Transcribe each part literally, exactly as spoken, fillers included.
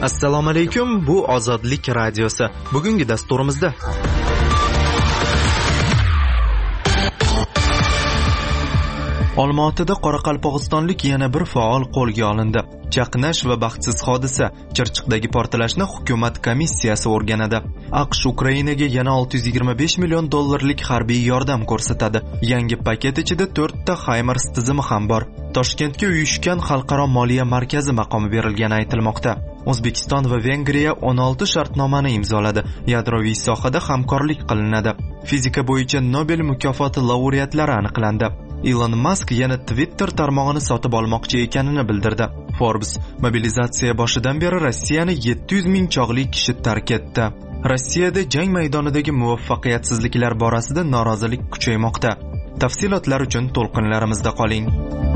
Assalomu alaykum, bu Ozodlik radiosi. Bugungi dasturimizda Olmaotada qoraqalpog'istonlik yana bir faol qo'lga olindi. Chaqnash va baxtsiz hodisa, Chirchiqdagi portlashni hukumat komissiyasi o'rganadi. AQSh Ukrainaga yana olti yuz yigirma besh million dollarlik harbiy yordam ko'rsatadi. Yangi paket ichida to'rtta HIMARS tizimi ham bor. Toshkentga uyushgan xalqaro moliya markazi maqomi berilgani aytilmoqda. O'zbekiston va Vengriya o'n olti shartnomani imzoladi. Yadroviy sohada hamkorlik qilinadi. Fizika bo'yicha Nobel mukofoti laureatlari aniqlandi. Elon Musk yana Twitter tarmog'ini sotib olmoqchi ekanini bildirdi. Forbes mobilizatsiya boshidan beri Rossiyani yetti yuz ming chog'li kishi tark etdi. Rossiyada jang maydonidagi muvaffaqiyatsizliklar borasida norozilik kuchaymoqda. Tafsilotlar uchun to'lqinlarimizda qoling.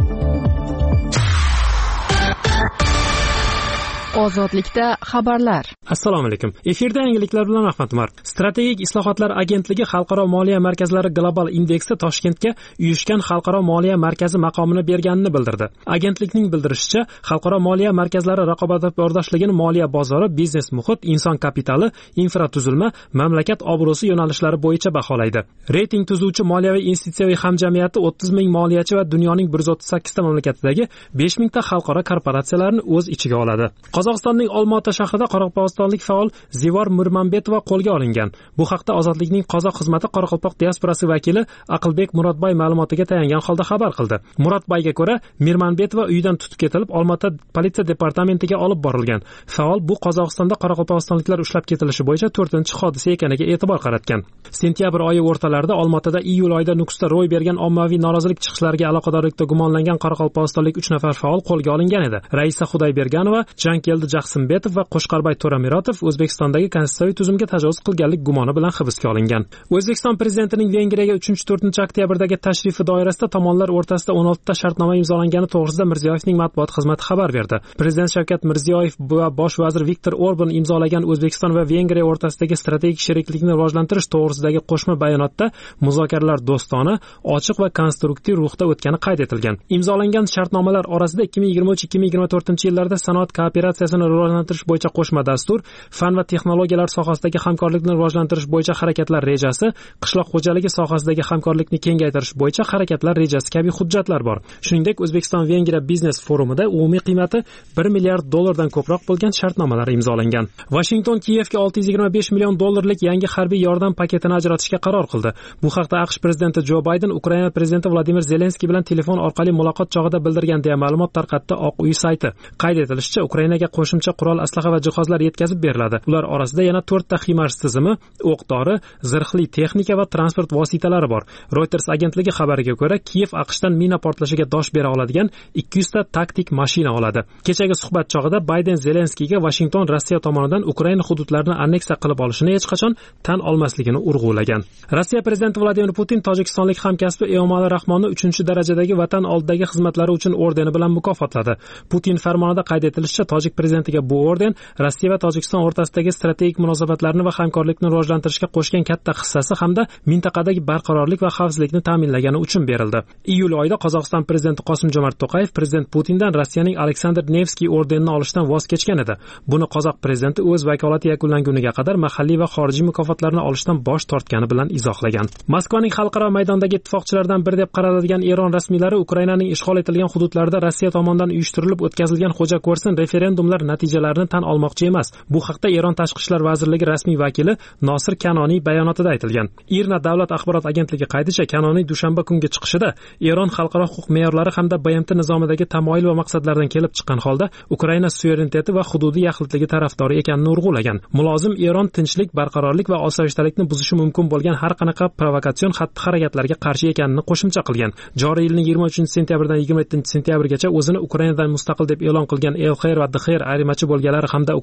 Ozodlikda xabarlar. Assalomu alaykum. Efirda yangiliklar bilan Ahmad Umar. Strategik islohotlar agentligi Xalqaro moliya markazlari global indeksi Toshkentga uyushgan xalqaro moliya markazi maqomini berganini bildirdi. Agentlikning bildirishicha, xalqaro moliya markazlari raqobatbardorligini moliya bozori, biznes muhit, inson kapitali, infratuzilma, mamlakat obro'si yo'nalishlari bo'yicha baholaydi. Reyting tuzuvchi moliyaviy institutsiyaviy hamjamiyati o'ttiz ming moliyachi va dunyoning bir yuz o'ttiz sakkiz ta mamlakatidagi besh ming ta xalqaro korporatsiyalarni o'z ichiga oladi. Qozog'istonning Olmaota shahrida qoraqalpog'istonlik faol Zivor Mirmanbetova qo'lga olingan. Bu haqda Ozodlikning qozoq xizmati Qoraqalpoq diasporasi vakili Aqlbek Murodbay ma'lumotiga tayangan holda xabar qildi. Murodbayga ko'ra, Mirmanbetova uyidan tutib ketilib, Olmaota politsiya departamentiga olib borilgan. Faol bu Qozog'istonda qoraqalpog'istonliklar ushlab ketilishi bo'yicha to'rtinchi hodisa ekaniga e'tibor qaratgan. Sentyabr oyi o'rtalarida Olmaotada iyul oyida Nukusda ro'y bergan ommaviy norozilik chiqishlariga aloqadorlikda gumonlangan qoraqalpog'istonlik uch nafar faol qo'lga olingan edi. Raisa Xudoyberganova, Jankeldi Jaxsimbetov va Qo'shqarbay To'ramirotov O'zbekistondagi konstitutsiyaviy tuzumga tajovuz qilganlik gumoni bilan hibsga olingan. O'zbekiston prezidentining Vengriyaga uchinchi to'rtinchi oktyabrdagi tashrifi doirasida tomonlar o'rtasida o'n olti ta shartnoma imzolangani to'g'risida Mirziyoyevning matbuot xizmati xabar berdi. Prezident Shavkat Mirziyoyev va bosh vazir Viktor Orban imzolagan O'zbekiston va Vengriya o'rtasidagi strategik sheriklikni rivojlantirish to'g'risidagi qo'shma bayonotda muzokaralar do'stona, ochiq va konstruktiv ruhda o'tgani qayd etilgan. Imzolangan shartnomalar orasida ikki ming yigirma uch ikki ming yigirma to'rtinchi yillarda sanoat kooperatsiyasini rivojlantirish bo'yicha qo'shma dastur, fan va texnologiyalar sohasidagi hamkorlikni rivojlantirish bo'yicha harakatlar rejasi, qishloq xo'jaligi sohasidagi hamkorlikni kengaytirish bo'yicha harakatlar rejasi kabi hujjatlar bor. Shuningdek, O'zbekiston-Vengriya biznes forumida umumiy qiymati bir milliard dollardan ko'proq bo'lgan shartnomalar imzolangan. Washington Kiyevga olti yuz yigirma besh million dollarlik yangi harbiy yordam paketini ajratishga qaror qildi. Bu haqda AQSh prezidenti Jo Bayden Ukraina prezidenti Vladimir Zelenskiy bilan telefon orqali muloqot chog'ida bildirgan deya ma'lumot tarqatdi Oq uy sayti. Qayd etilishicha, Ukrainaga qo'shimcha qurol aslaha va jihozlar yetkazib beriladi. Ular orasida yana to'rtta HIMARS tizimi, o'q-dori, zirhli texnika va transport vositalari bor. Reuters agentligi xabariga ko'ra, Kiyev AQShdan mina portlashiga dosh bera oladigan ikki yuz ta taktik mashina oladi. Kechagi suhbat chog'ida Bayden Zelenskiyga Washington Rossiya tomonidan Ukraina hududlarini anneksiya qilib olishini hech qachon tan olmasligini urg'ulagan. Rossiya prezidenti Vladimir Putin tojikistonlik hamkasbi Emomali Rahmonni uchinchi darajadagi vatan oldidagi xizmatlari uchun ordeni bilan mukofotladi. Putin farmonida qayd etilishicha, tojik prezidentiga bu orden Rossiya va Tojikiston o'rtasidagi strategik munosabatlarni va hamkorlikni rivojlantirishga qo'shgan katta hissasi hamda mintaqadagi barqarorlik va xavfsizlikni ta'minlagani uchun berildi. Iyul oyida Qozog'iston prezidenti Qosim-Jomart To'qayev prezident Putindan Rossiyaning Aleksandr Nevskiy ordenini olishdan voz kechgan edi. Buni qozoq prezidenti o'z vakolati yakunlanguniga qadar mahalliy va xorijiy mukofotlarni olishdan bosh tortgani bilan izohlagan. Moskvaning xalqaro maydondagi ittifoqchilardan biri deb qaraladigan Eron rasmiylari Ukrainaning ishg'ol etilgan hududlarida Rossiya tomonidan uyushtirilib o'tkazilgan xo'ja ko'rsin referendumlar natijalarini tan olmoqchi emas. Bu haqda Eron tashqi ishlar vazirligi rasmiy vakili Nosir Kanoniy bayonotida aytilgan. IRNA davlat axborot agentligi qaydicha, Kanoniy dushanba kungi chiqishida Eron xalqaro huquq me'yorlari hamda B M T nizomidagi tamoyil va maqsadlardan kelib chiqqan holda Ukraina suvereniteti va hududiy yaxlitligi tarafdori ekanini urg'ulagan. Mulozim Eron tinchlik, barqarorlik va osoyishtalikni buzishi mumkin bo'lgan har qanaqa provokatsion xatti-harakatlarga qarshi ekanini qo'shimcha qilgan. Joriy yilning yigirma uchinchi sentyabridan yigirma yettinchi sentyabrgacha o'zini Ukrainadan mustaqil deb e'lon qilgan El Xeyr va D Xeyr ayirmachi bo'lganlar hamda Ukrainaning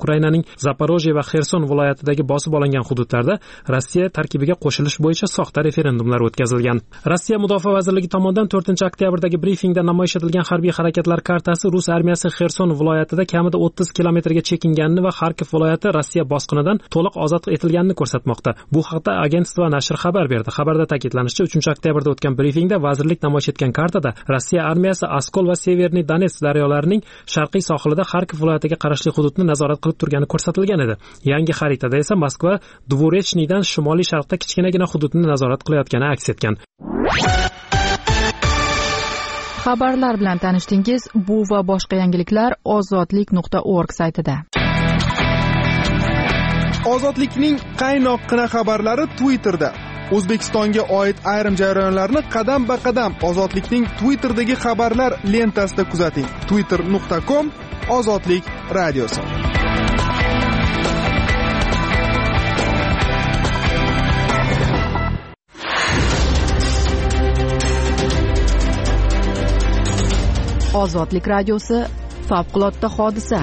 Zaporojye va Xerson viloyatidagi bosib olingan hududlarda Rossiya tarkibiga qo'shilish bo'yicha soxta referendumlar o'tkazilgan. Rossiya Mudofaa vazirligi tomonidan to'rtinchi oktyabrdagi brifingda namoyish etilgan harbiy harakatlar kartasi Rus armiyasi Xerson viloyatida kamida o'ttiz kilometrga chekinganini va Xarkov viloyati Rossiya bosqinidan to'liq ozod etilganini ko'rsatmoqda. Bu haqda agentство nashr xabar berdi. Xabarda ta'kidlanishicha, uchinchi oktyabrda o'tgan brifingda vazirlik namoyish etgan kartada Rossiya armiyasi Oskol va Severniy Donetsk daryolarining sharqiy sohilida Xarkov viloyatiga qarashli hududni nazorat qilib turgani ko'rsatilgan edi. Yangi xaritada esa Moskva Dvorechnydan shimoliy sharqda kichkinagina hududni nazorat qilayotgani aks etgan. Xabarlar bilan tanishdingiz. Bu va boshqa yangiliklar ozodlik nuqta org saytida. Ozodlikning qaynoqqina xabarlari Twitterda. O'zbekistonga oid ayrim jarayonlarni qadam-ba-qadam Ozodlikning Twitterdagi xabarlar lentasida kuzating. twitter nuqta com Ozodlik radiosi. Ozodlik radiosi favqulodda hodisa.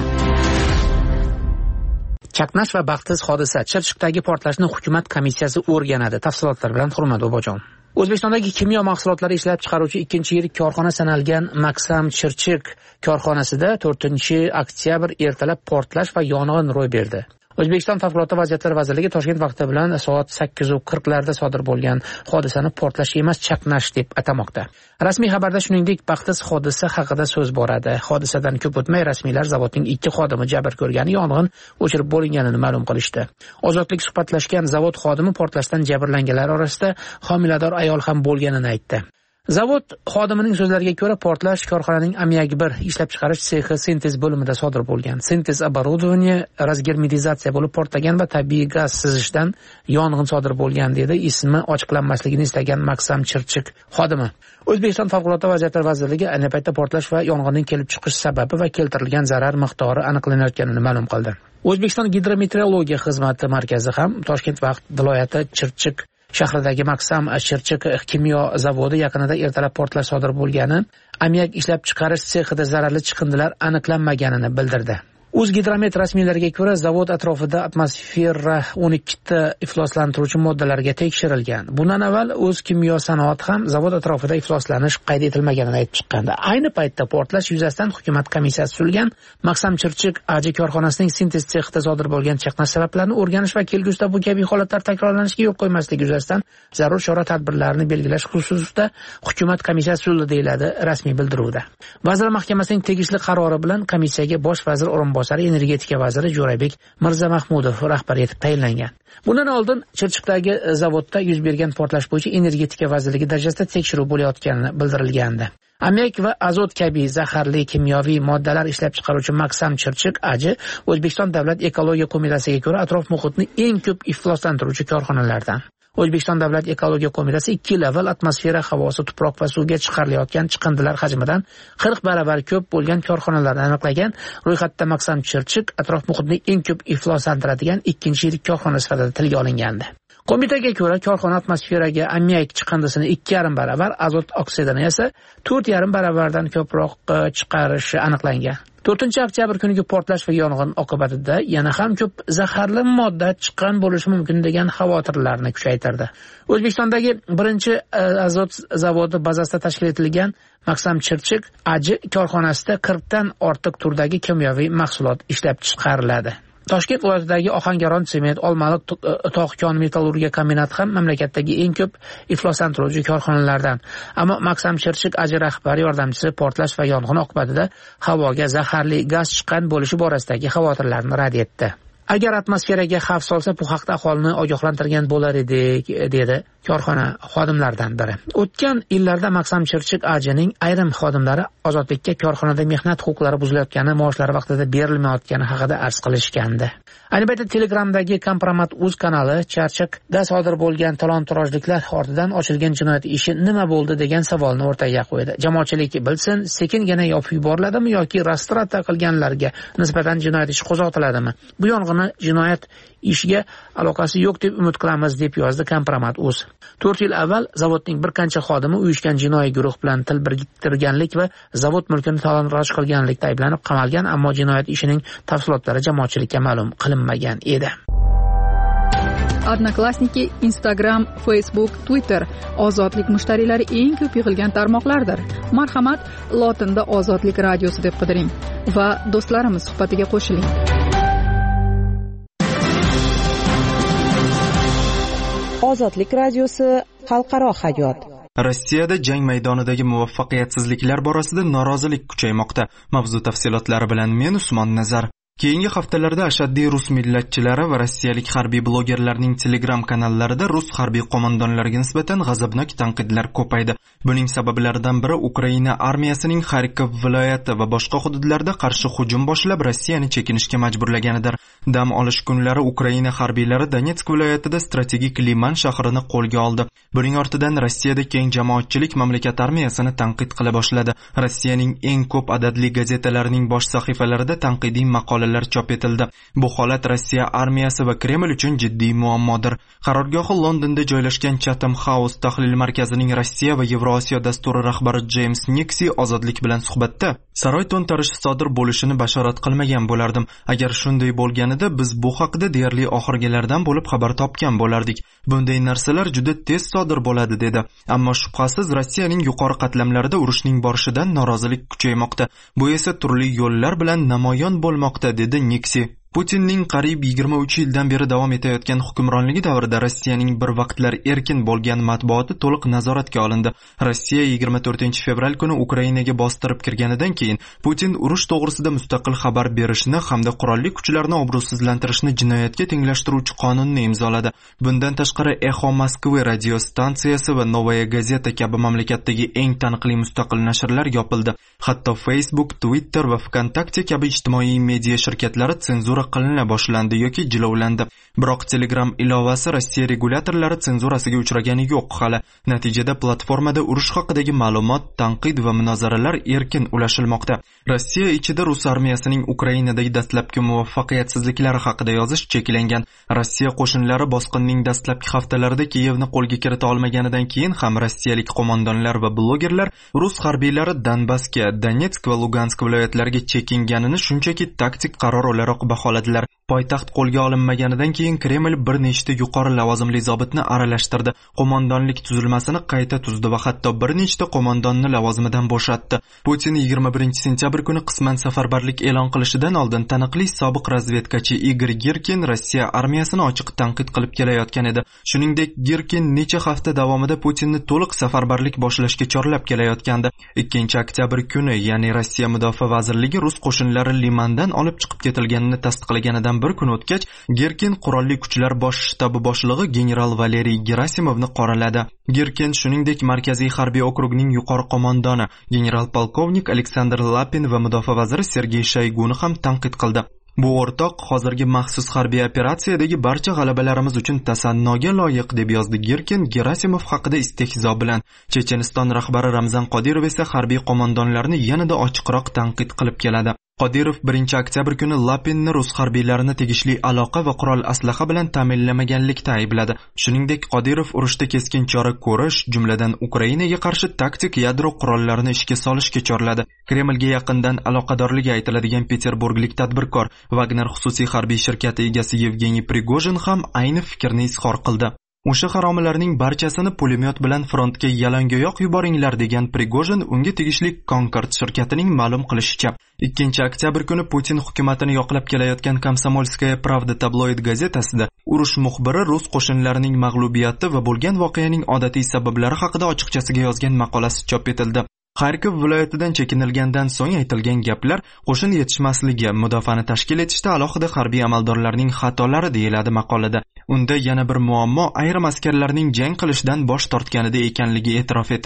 Chaqnash va baxtsiz hodisa. Chirchiqdagi portlashni hukumat komissiyasi o'rganadi. Tafsilotlar bilan Hurmat Bobojon. O'zbekistondagi kimyo mahsulotlari ishlab chiqaruvchi ikkinchi yirik korxona sanalgan Maksam Chirchiq korxonasida to'rtinchi oktyabr ertalab portlash va yong'in ro'y berdi. O'zbekiston Favqulodda vaziyatlar vazirligi Toshkent vaqti bilan soat sakkiz qirq larda sodir bo'lgan hodisani portlash emas, chaqnash deb atamoqda. Rasmiy xabarda shuningdek baxtsiz hodisa haqida so'z boradi. Hodisadan ko'p o'tmay rasmiylar zavodning ikki xodimi jabr ko'rgani, yong'in o'chirib bo'linganini ma'lum qilishdi. Ozodlik suhbatlashgan zavod xodimi portlashdan jabrlanganlar orasida homilador ayol ham bo'lganini aytdi. Zavod xodimining so'zlariga ko'ra, portlash korxonaning ammiak bir ishlab chiqarish sexi sintez bo'limida sodir bo'lgan. Sintez оборудование razgermetizatsiya bo'lib portlagan va tabiiy gaz sizishdan yong'in sodir bo'lgan, dedi ismi ochiqlanmasligini istagan Maksam Chirchiq xodimi. O'zbekiston Favqulodda vaziyatlar vazirligi ayni paytda portlash va yong'inning kelib chiqish sababi va keltirilgan zarar miqdori aniqlanayotganini ma'lum qildi. O'zbekiston Gidrometeorologiya xizmati markazi ham Toshkent viloyati Chirchiq shahridagi Maksam Chirchiq kimyo zavodi yaqinida ertalab portlash sodir bo'lgani, ammiak ishlab chiqarish sexida zararli chiqindilar aniqlanmaganini bildirdi. O'zgidromet rasmiylariga ko'ra, zavod atrofida atmosfera o'n ikki ta ifloslantiruvchi moddalarga tekshirilgan. Bundan avval O'z kimyo sanoat ham zavod atrofida ifloslanish qayd etilmaganini aytib chiqqandi. Ayni paytda portlash yuzasidan hukumat komissiyasi tuzilgan. Maksam Chirchiq A J korxonasining sintez sexida sodir bo'lgan chaqnash sabablarini o'rganish va kelgusida bu kabi holatlar takrorlanishiga yo'l qo'ymaslik yuzasidan zarur chora-tadbirlarni belgilash xususida hukumat komissiyasi tuzildi, deyiladi rasmiy bildiruvda. Vazirlar Mahkamasining tegishli qarori bilan komissiyaga bosh vazir o'rinbosari energetika vaziri Jo'rabek Mirzamahmudov rahbar etib tayinlangan. Bundan oldin Chirchiqdagi zavodda yuz bergan portlash bo'yicha energetika vazirligi darajasida tekshiruv bo'layotgani bildirilgandi. Ammiak va azot kabi zaharli kimyoviy moddalar ishlab chiqaruvchi Maksam Chirchiq A J O'zbekiston Davlat ekologiya qo'mitasiga ko'ra atrof muhitni eng ko'p ifloslantiruvchi korxonalardan. O'zbekiston Davlat ekologiya qo'mitasi ikki yil avval atmosfera havosi, tuproq va suvga chiqarilayotgan chiqindilar hajmidan qirq baravar ko'p bo'lgan korxonalarni aniqlagan. Ro'yxatda Maksam Chirchiq atrof muhitni eng ko'p ifloslantiradigan ikkinchi yirik korxona sifatida tilga olingandi. Qo'mitaga ko'ra, korxona atmosferaga ammiak chiqindisini ikki yarim baravar, azot oksidini esa to'rt yarim baravardan ko'proq chiqarishi aniqlangan. to'rtinchi oktyabr kuniga portlash va yong'in oqibatida yana ham ko'p zaharli modda chiqqan bo'lishi mumkin degan xavotirlarni kuchaytirdi. O'zbekistondagi birinchi azot zavodi bazasida tashkil etilgan Maksam Chirchiq A J korxonasida qirqdan ortiq turdagi kimyoviy mahsulot ishlab chiqariladi. Toshkent viloyatidagi Ohangaron sement, Olmaliq tog' metallurgiya kombinati ham mamlakatdagi eng ko'p ifloslantiruvchi korxonalardan. Ammo Maksam Chirchiq A J rahbari yordamchisi portlash va yong'in oqibatida havoga zaharli gaz chiqqan bo'lishi borasidagi xavotirlarni rad etdi. Agar atmosferaga xavf solsa, bu haqda aholini ogohlantirgan bo'lar edik, dedi korxona xodimlaridan biri. O'tgan yillarda Maksam Chirchiq A Jning ayrim xodimlari ozodlikka korxonada mehnat huquqlari buzilayotgani, maoshlari vaqtida berilmayotgani haqida arz qilishgandi. Ayni paytda Telegramdagi Kompromat uz kanali Chirchiqda sodir bo'lgan talon-torojliklar ortidan ochilgan jinoyat ishi nima bo'ldi degan savolni o'rtaga qo'ydi. Jamoatchilik bilsin, sekingina yopib yuboriladimi yoki rastrata qilganlarga nisbatan jinoyat ishi qo'zg'atiladimi? Bu yong'inni jinoyat ishga aloqasi yo'q deb umid qilamiz, deb yozdi Kompromat.uz. to'rt yil avval zavodning bir qancha xodimi uyushgan jinoiy guruh bilan til biriktirganlik va zavod mulkini talon-taroj qilganlikda ayblanib qamalgan, ammo jinoyat ishining tafsilotlari jamoatchilikka ma'lum qilinmagan edi. Odnoklassniki, Instagram, Facebook, Twitter ozodlik mushtariylari eng ko'p yig'ilgan tarmoqlardir. Marhamat, lotinda Ozodlik radiosi deb qidiring va do'stlarimiz suhbatiga qo'shiling. Ozodlik radiosi xalqaro hayot. Rossiyada jang maydonidagi muvaffaqiyatsizliklar borasida norozilik kuchaymoqda. Mavzu tafsilotlari bilan men Usmon Nazar. Keyingi haftalarda ashaddiy rus millatchilari va rossiyalik harbiy blogerlarning Telegram kanallarida rus harbiy qo'mondonlariga nisbatan g'azabnok tanqidlar ko'paydi. Buning sabablaridan biri Ukraina armiyasining Xarkov viloyati va boshqa hududlarda qarshi hujum boshlab Rossiyani chekinishga majburlaganidir. Dam olish kunlari Ukraina harbiylari Donetsk viloyatida strategik Liman shahrini qo'lga oldi. Buning ortidan Rossiyada keng jamoatchilik mamlakat armiyasini tanqid qila boshladi. Rossiyaning eng ko'p adadli gazetalarining bosh sahifalarida tanqidiy maqolalar chop etildi. Bu holat Rossiya armiyasi va Kreml uchun jiddiy muammodir. Qarorgohi Londonda joylashgan Chatham House tahlil markazining Rossiya va Yevrosiyo dasturi rahbari James Nixi ozodlik bilan suhbatda saroy to'ntarishi sodir bo'lishini bashorat qilmagan bo'lardim. Agar shunday bo'lganida biz bu haqida deyarli oxirgilardan bo'lib xabar topgan bo'lardik. Bunday narsalar juda tez sodir bo'ladi dedi. Ammo shubhasiz Rossiyaning yuqori qatlamlarida urushning borishidan norozilik kuchaymoqda. Bu esa turli yo'llar bilan namoyon bo'lmoqda, dedi Nixi. Putinning qariyb yigirma uch yildan beri davom etayotgan hukmronligi davrida Rossiyaning bir vaqtlar erkin bo'lgan matbuoti to'liq nazoratga olindi. Rossiya yigirma to'rtinchi fevral kuni Ukrainaga bostirib kirganidan keyin Putin urush to'g'risida mustaqil xabar berishni hamda qurolli kuchlarni obro'sizlantirishni jinoyatga tenglashtiruvchi qonunni imzoladi. Bundan tashqari Echo Moskva radio stansiyasi va Novaya Gazeta kabi mamlakatdagi eng taniqli mustaqil nashrlar yopildi. Hatto Facebook, Twitter va Vkontakte kabi ijtimoiy media shirkatlari senzura qilina boshlandi yoki jilovlandi. Biroq Telegram ilovasi Rossiya regulyatorlari senzurasiga uchragani yo'q hali. Natijada platformada urush haqidagi ma'lumot, tanqid va munozaralar erkin ulashilmoqda. Rossiya ichida rus armiyasining Ukrainadagi dastlabki muvaffaqiyatsizliklari haqida yozish cheklangan. Rossiya qo'shinlari bosqinning dastlabki haftalarida Kiyevni qo'lga kirita olmaganidan keyin ham rossiyalik qo'mondonlar va blogerlar rus harbiylari Donbassga, Donetsk va Lugansk viloyatlariga chekinganini shunchaki taktik qaror o'laroq baholadilar. Poytaxt qo'lga olinmaganidan keyin Kreml bir nechta yuqori lavozimli zobitni aralashtirdi. Qo'mondonlik tuzilmasini qayta tuzdi va hatto bir nechta qo'mondonni lavozimidan bo'shatdi. Putin yigirma birinchi sentyabr kuni qisman safarbarlik e'lon qilishidan oldin taniqli sobiq razvedkachi Igor Girkin Rossiya armiyasini ochiq tanqid qilib kelayotgan edi. Shuningdek, Girkin necha hafta davomida Putinni to'liq safarbarlik boshlashga chorlab kelayotgandi. ikkinchi oktyabr kuni, ya'ni Rossiya mudofaa vazirligi rus qo'shinlari Limandan olib chiqib ketilganini tasdiqlaganidan bir kun o'tgach, Girkin qurolli kuchlar bosh shtabi boshlig'i general Valeriy Gerasimovni qoraladi. Girkin shuningdek Markaziy harbiy okrugning yuqori qo'mondoni general polkovnik Aleksandr Lapin va mudofaa vaziri Sergey Shayguni ham tanqid qildi. Bu o'rtoq hozirgi maxsus harbiy operatsiyadagi barcha g'alabalarimiz uchun tasannoga loyiq, deb yozdi Girkin Gerasimov haqida istehzo bilan. Checheniston rahbari Ramzan Qodirov esa harbiy qo'mondonlarni yanada ochiqroq tanqid qilib keladi. Qodirov birinchi oktyabr kuni Lapinni rus harbiylarini tegishli aloqa va qurol aslaha bilan ta'minlamaganlikda aybladi. Shuningdek, Qodirov urushda keskin chora ko'rish, jumladan Ukrainaga qarshi taktik yadro qurollarini ishga solishga chorladi. Kremlga yaqindan aloqadorligi aytiladigan peterburglik tadbirkor Wagner xususiy harbiy shirkati egasi Yevgeniy Prigojin ham ayni fikrni izhor qildi. O'sha haromilarning barchasini pulemyot bilan frontga yalangoyoq yuboringlar degan Prigojin unga tegishli Concord shirkatining ma'lum qilishicha, ikkinchi oktyabr kuni Putin hukumatini yoqlab kelayotgan Komsomolskaya Pravda tabloid gazetasida urush muxbiri rus qo'shinlarining mag'lubiyati va bo'lgan voqeaning odatiy sabablari haqida ochiqchasiga yozgan maqolasi chop etildi. Xarkov viloyatidan chekinilgandan so'ng aytilgan gaplar qo'shin yetishmasligi, mudofaani tashkil etishda alohida harbiy amaldorlarning xatolari deyiladi maqolada. Unda yana bir muammo ayrim askarlarning jang qilishdan bosh tortganida ekanligi e'tirof etildi.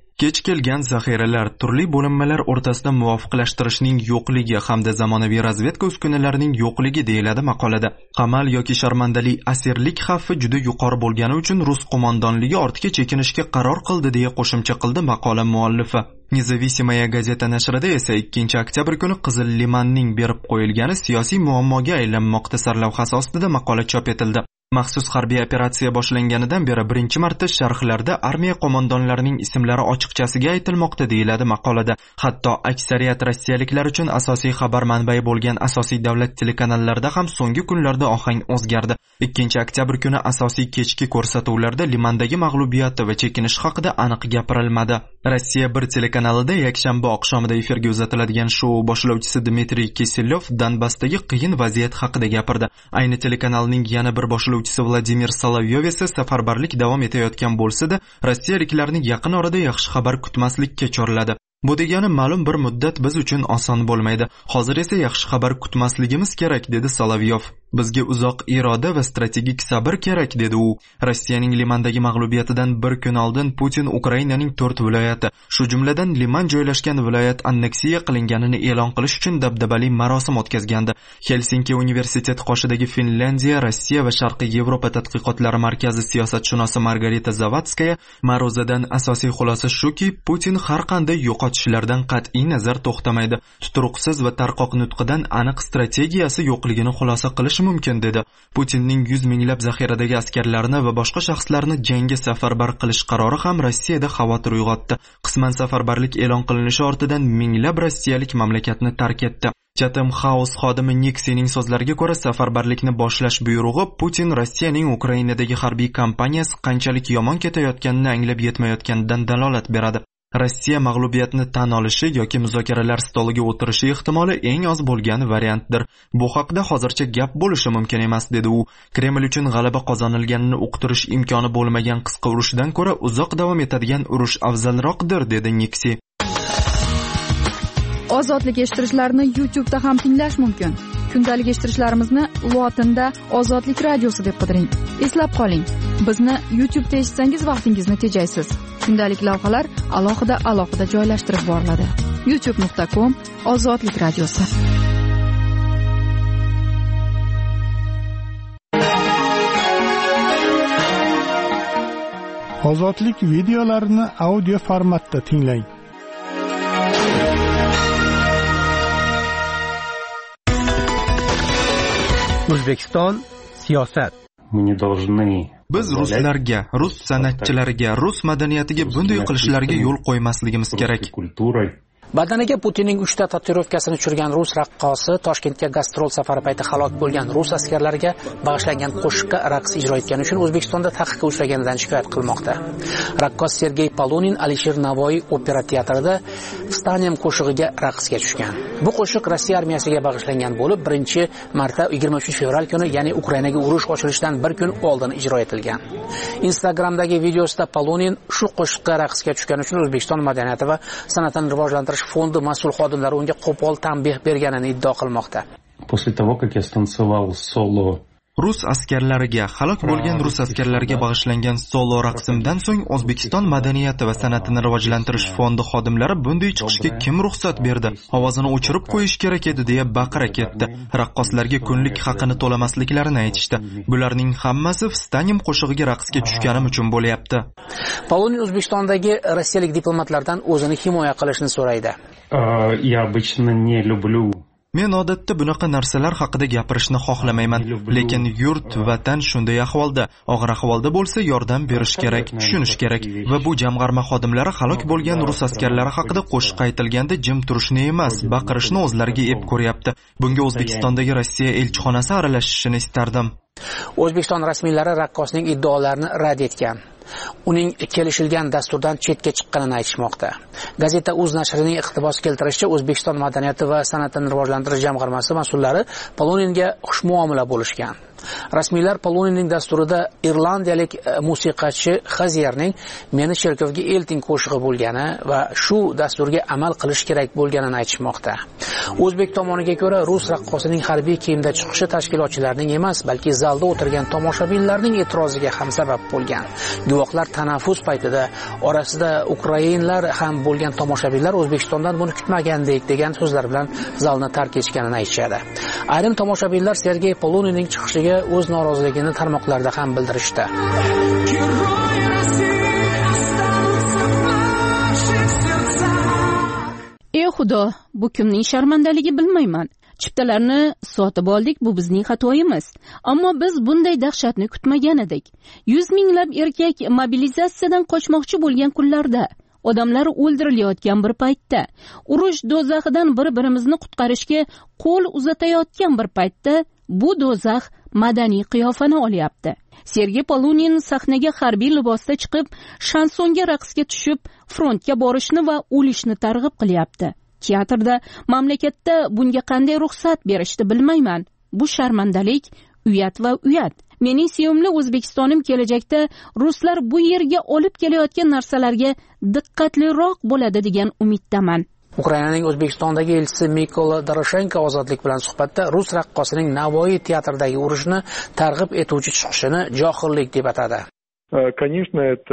Kech kelgan zaxiralar, turli bo'linmalar o'rtasida muvofiqlashtirishning yo'qligi hamda zamonaviy razvedka uskunalarining yo'qligi deyiladi maqolada. Qamal yoki sharmandali asirlik xavfi juda yuqori bo'lgani uchun rus qo'mondonligi ortga chekinishga qaror qildi deya qo'shimcha qildi maqola muallifi. Nezavisimaya gazeta nashrida esa ikkinchi oktyabr kuni Qizil limanning berib qo'yilgani siyosiy muammoga aylanmoqda sarlavhasi ostida maqola chop etildi. Maxsus harbiy operatsiya boshlanganidan beri birinchi marta sharhlarda armiya qo'mondonlarining ismlari ochiqchasiga aytilmoqda deyiladi maqolada. Hatto aksariyat rossiyaliklar uchun asosiy xabar manbai bo'lgan asosiy davlat telekanallarida ham so'nggi kunlarda ohang o'zgardi. ikkinchi oktyabr kuni asosiy kechki ko'rsatuvlarda limandagi mag'lubiyati va chekinish haqida aniq gapirilmadi. Rossiya bir telekanalida yakshanba oqshomida efirga uzatiladigan shou boshlovchisi Dmitriy Kiselyov Donbassdagi qiyin vaziyat haqida gapirdi. Ayni telekanalning yana bir boshlovchisi Vladimir Solovyov esa safarbarlik davom etayotgan bo'lsa-da, rossiyaliklarni yaqin orada yaxshi xabar kutmaslikka chorladi. Bu degani ma'lum bir muddat biz uchun oson bo'lmaydi. Hozir esa yaxshi xabar kutmasligimiz kerak, dedi Solovyov. Bizga uzoq iroda va strategik sabr kerak, dedi u. Rossiyaning Limandagi mag'lubiyatidan bir kun oldin Putin Ukrainaning to'rt viloyati, shu jumladan Liman joylashgan viloyat anneksiya qilinganini e'lon qilish uchun dabdabali marosim o'tkazgandi. Helsinki universiteti qoshidagi Finlandiya, Rossiya va Sharqiy Yevropa tadqiqotlari markazi siyosatshunosi Margarita Zavatskaya ma'ruzadan asosiy xulosa shuki, Putin har qanday yo'qotishlardan qat'iy nazar to'xtamaydi. Tuturuqsiz va tarqoq nutqidan aniq strategiyasi yo'qligini xulosa qilish mumkin, dedi. Putinning yuz minglab zaxiradagi askarlarni va boshqa shaxslarni jangga safarbar qilish qarori ham Rossiyada xavotir uyg'otdi. Qisman safarbarlik e'lon qilinishi ortidan minglab rossiyalik mamlakatni tark etdi. Chatham House xodimi Niksining so'zlariga ko'ra, safarbarlikni boshlash buyrug'i Putin Rossiyaning Ukrainadagi harbiy kampaniyasi qanchalik yomon ketayotganini anglab yetmayotganidan dalolat beradi. Rossiya mag'lubiyatni tan olishi yoki muzokaralar stoliga o'tirishi ehtimoli eng oz bo'lgan variantdir. Bu haqda hozircha gap bo'lishi mumkin emas, dedi u. Kreml uchun g'alaba qozonilganini uqtirish imkoni bo'lmagan qisqa urushdan ko'ra uzoq davom etadigan urush afzalroqdir, dedi Niksi. Ozodlik eshittirishlarni YouTube'da ham tinglash mumkin. Kundalik eshittirishlarimizni lotinda Ozodlik radiosi deb qidiring. Eslab qoling, bizni YouTube'da eshitsangiz vaqtingizni tejaysiz. Kundalik lavhalar alohida alohida joylashtirib boriladi. youtube nuqta com Ozodlik radiosi. Ozodlik videolarini audio formatda tinglang. O'zbekiston siyosat. Biz ruslarga, rus san'atchilariga, rus madaniyatiga bunday qilishlarga yo'l qo'ymasligimiz kerak. Badaniga Putinning uchta tatuirovkasini tushirgan rus raqqosi Toshkentga gastrol safari payti halok bo'lgan rus askarlariga bag'ishlangan qo'shiqqa raqs ijro etgani uchun O'zbekistonda taqiqqa uchraganidan shikoyat qilmoqda. Raqqos Sergey Polunin Alisher Navoiy opera teatrida Vstanem qo'shig'iga raqsga tushgan. Bu qo'shiq Rossiya armiyasiga bag'ishlangan bo'lib, birinchi marta yigirma uchinchi fevral kuni, ya'ni Ukrainaga urush ochilishidan bir kun oldin ijro etilgan. Instagramdagi videosida Polunin shu qo'shiqqa raqsga tushgani uchun O'zbekiston madaniyati va san'atini rivojlantirish fondi mas'ul xodimlari unga qo'pol tanbeh berganini iddao qilmoqda. После того, как я станцевал соло Rus askarlariga, halok bo'lgan rus askarlariga bag'ishlangan solo raqsimdan so'ng O'zbekiston madaniyati va san'atini rivojlantirish fondi xodimlari bunday chiqishga kim ruxsat berdi? Ovozini o'chirib qo'yish kerak edi, deya baqira ketdi. Raqqoslarga kunlik haqini to'lamasliklarini aytishdi. Bularning hammasi Vstanem qo'shig'iga raqsga tushganim uchun bo'lyapti. Polunin O'zbekistondagi rossiyalik diplomatlardan o'zini himoya qilishni so'raydi. Я обычно не люблю Men odatda bunaqa narsalar haqida gapirishni xohlamayman, lekin yurt, vatan shunday ahvolda, og'ir ahvolda bo'lsa yordam berish kerak, tushunish kerak va bu jamg'arma xodimlari halok bo'lgan rus askarlari haqida qo'shiq aytilganda jim turishni emas, baqirishni o'zlariga ep ko'ryapti. Bunga O'zbekistondagi Rossiya elchixonasi aralashishini istardim. O'zbekiston rasmiylari raqqosning iddaolarini rad etgan. Uning kelishilgan dasturdan chetga chiqqanini aytishmoqda. Gazeta Uz nashrining iqtibos keltirishicha, O'zbekiston madaniyati va san'atini rivojlantirish jamg'armasi mas'ullari Poluninga xushmuomala bo'lishgan. Rasmiylar Poluninning dasturida irlandiyalik musiqachi Xazierning "Meni cherkovga elting" qo'shig'i bo'lgani va shu dasturga amal qilish kerak bo'lganini aytishmoqda. O'zbek tomoniga ko'ra, rus raqqosining harbiy kiyimda chiqishi tashkilotchilarning emas, balki zalda o'tirgan tomoshabinlarning e'tiroziga ham sabab bo'lgan. Guvohlar tanaffus paytida orasida ukrainlar ham bo'lgan tomoshabinlar O'zbekistondan buni kutmagandik degan so'zlar bilan zalni tark etganini aytishadi. Ayrim tomoshabinlar Sergey Poluninning chiqishiga o'z noroziligini tarmoqlarda ham bildirishdi. Ey Xudo, bu kimning sharmandaligi bilmayman. Chiptalarni sotib oldik, bu bizning xatoyimiz. Ammo biz bunday dahshatni kutmagan edik. yuz minglab erkak mobilizatsiyadan qochmoqchi bo'lgan kunlarda, odamlar o'ldirilayotgan bir paytda, urush do'zaxidan bir-birimizni qutqarishga qo'l uzatayotgan bir paytda bu do'zax madaniy qiyofani olyapti. Sergey Polunin sahnaga harbiy libosda chiqib, shansonga raqsga tushib, frontga borishni va o'lishni targ'ib qilyapti. Teatrda, mamlakatda bunga qanday ruxsat berishni bilmayman. Bu sharmandalik, uyat va uyat. Mening sevimli O'zbekistonim kelajakda ruslar bu yerga olib kelayotgan narsalarga diqqatliroq bo'ladi degan umiddaman. Ukrainaning O'zbekistondagi elchisi Mykola Doroshenko ozodlik bilan suhbatda rus raqqosining Navoiy teatridagi urushni targ'ib etuvchi chiqishini johillik deb atadi. Конечно, это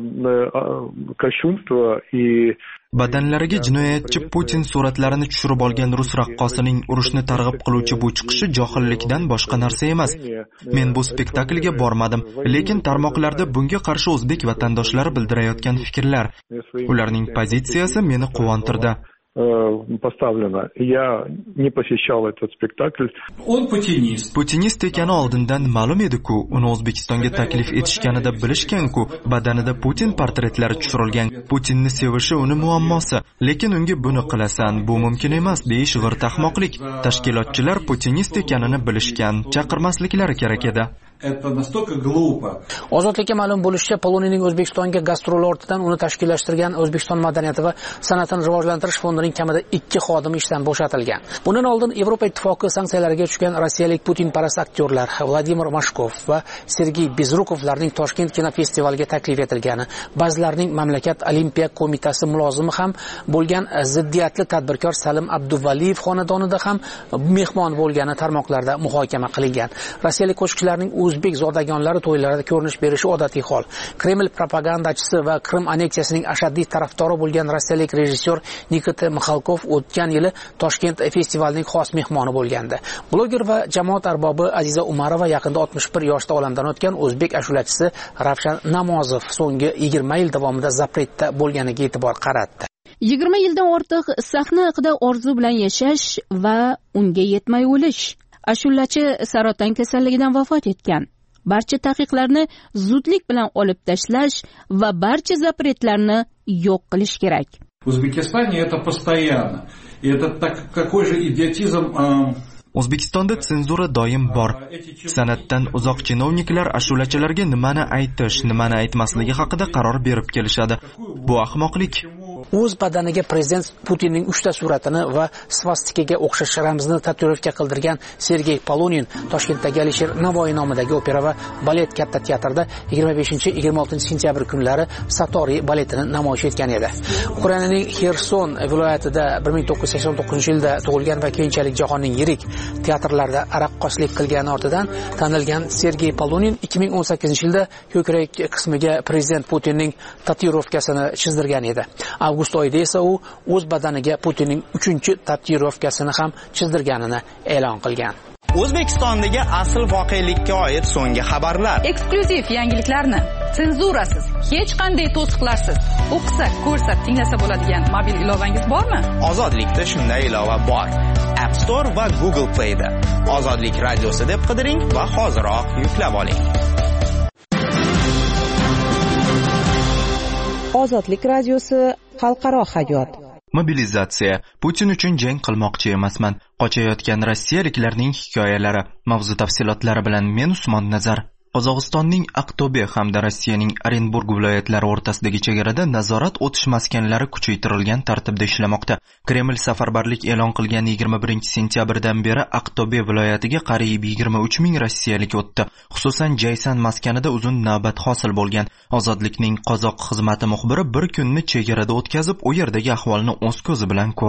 кощунство и Badanlariga jinoyatchi Putin suratlarini tushirib olgan rus raqqosining urushni targ'ib qiluvchi bu chiqishi johillikdan boshqa narsa emas. Men bu spektaklga bormadim, lekin tarmoqlarda bunga qarshi o'zbek vatandoshlari bildirayotgan fikrlar, ularning pozitsiyasi meni quvontirdi. Поставлено. Я не посещал этот спектакль. Он путинист. Putinist ekani oldindan ma'lum edi-ku, uni O'zbekistonga taklif etishganida bilishgan-ku, badanida Putin portretlari tushirilgan. Putinni sevishi uni muammosi, lekin unga buni qilasan, bu mumkin emas deyish g'irt ahmoqlik. Tashkilotchilar Putinist ekanini bilishgan, chaqirmasliklari kerak edi. Это настолько глупо. Ozodlikka ma'lum bo'lishicha, Poluninning O'zbekistonga gastrol ortidan uni tashkillashtirgan O'zbekiston madaniyati va san'atini rivojlantirish fondining kamida ikki xodimi ishdan bo'shatilgan. Bundan oldin Yevropa ittifoqi sanksiyalarga tushgan rossiyalik Putin-parast aktyorlar Vladimir Mashkov va Sergey Bezrukovlarning Toshkent kinofestivaliga taklif etilgani, ba'zilarining mamlakat olimpiya qo'mitasi mulozimi ham bo'lgan ziddiyatli tadbirkor Salim Abduvaliyev xonadonida ham mehmon bo'lgani tarmoqlarda muhokama qilingan. Rossiyalik qo'shiqchilarning o'zbek zodagonlari to'ylarida ko'rinish berishi odatiy hol. Kreml propagandachisi va Qrim anneksiyasining ashaddiy tarafdori bo'lgan rossiyalik rejissyor Nikita Mixalkov o'tgan yili Toshkent festivalining xos mehmoni bo'lgandi. Bloger va jamoat arbobi Aziza Umarova yaqinda oltmish bir yoshda olamdan o'tgan o'zbek ashulachisi Ravshan Namozov so'nggi yigirma yil davomida zapretda bo'lganiga e'tibor qaratdi. yigirma yildan ortiq sahna haqida orzu bilan yashash va unga yetmay o'lish. Ashulachi saraton kasalligidan vafot etgan. Barcha taqiqlarni zudlik bilan olib tashlash va barcha zapretlarni yo'q qilish kerak. В Узбекистане это постоянно. И это так какой же идиотизм. O'zbekistonda senzura doim bor. San'atdan uzoq chinovniklar ashulachilarga nimani aytish, nimani aytmasligi haqida qaror berib kelishadi. Bu ahmoqlik. O'z badaniga prezident Putinning uchta suratini va svastikaga o'xshash ramzni tatuirovka qildirgan Sergey Polunin Toshkentdagi Alisher Navoiy nomidagi opera va balet katta teatrda yigirma beshinchi yigirma oltinchi sentyabr kunlari Satori baletini namoyish etgan edi. Ukrainaning Xerson viloyatida bir ming to'qqiz yuz sakson to'qqizinchi yilda tug'ilgan va keyinchalik jahonning yirik teatrlarda raqqoslik qilgani ortidan tanilgan Sergey Polunin ikki ming o'n sakkizinchi yilda ko'krak qismiga prezident Putinning tatuirovkasini chizdirgan edi. Avgust oyida esa u o'z badaniga Putinning uchinchi tatuirovkasini ham chizdirganini e'lon qilgan. O'zbekistondagi asl voqelikka oid so'nggi xabarlar. Eksklyuziv yangiliklarni senzurasiz, hech qanday to'siqlarsiz o'qisa, ko'rsa, tinglasa bo'ladigan mobil ilovangiz bormi? Ozodlikda shunday ilova bor. App Store va Google Play da Ozodlik radiosi deb qidiring va hoziroq yuklab oling. Ozodlik radiosi xalqaro hayot. Mobilizatsiya. Putin uchun jang qilmoqchi emasman. Qochayotgan rossiyaliklarning hikoyalari. Mavzu tafsilotlari bilan men Usmon Nazar. Qozog'istonning Aqto'be hamda Rossiyaning Orenburg viloyatlari o'rtasidagi chegarada nazorat o'tish maskanlari kuchaytirilgan tartibda ishlamoqda. Kreml safarbarlik e'lon qilgan yigirma birinchi sentyabrdan beri Aqto'be viloyatiga qariyb yigirma uch ming rossiyalik o'tdi. Xususan Jaysan maskanida uzun navbat hosil bo'lgan. Ozodlikning qozoq xizmati muxbiri bir kunni chegarada o'tkazib, u yerdagi ahvolni o'z ko'zi bilan ko'rdi.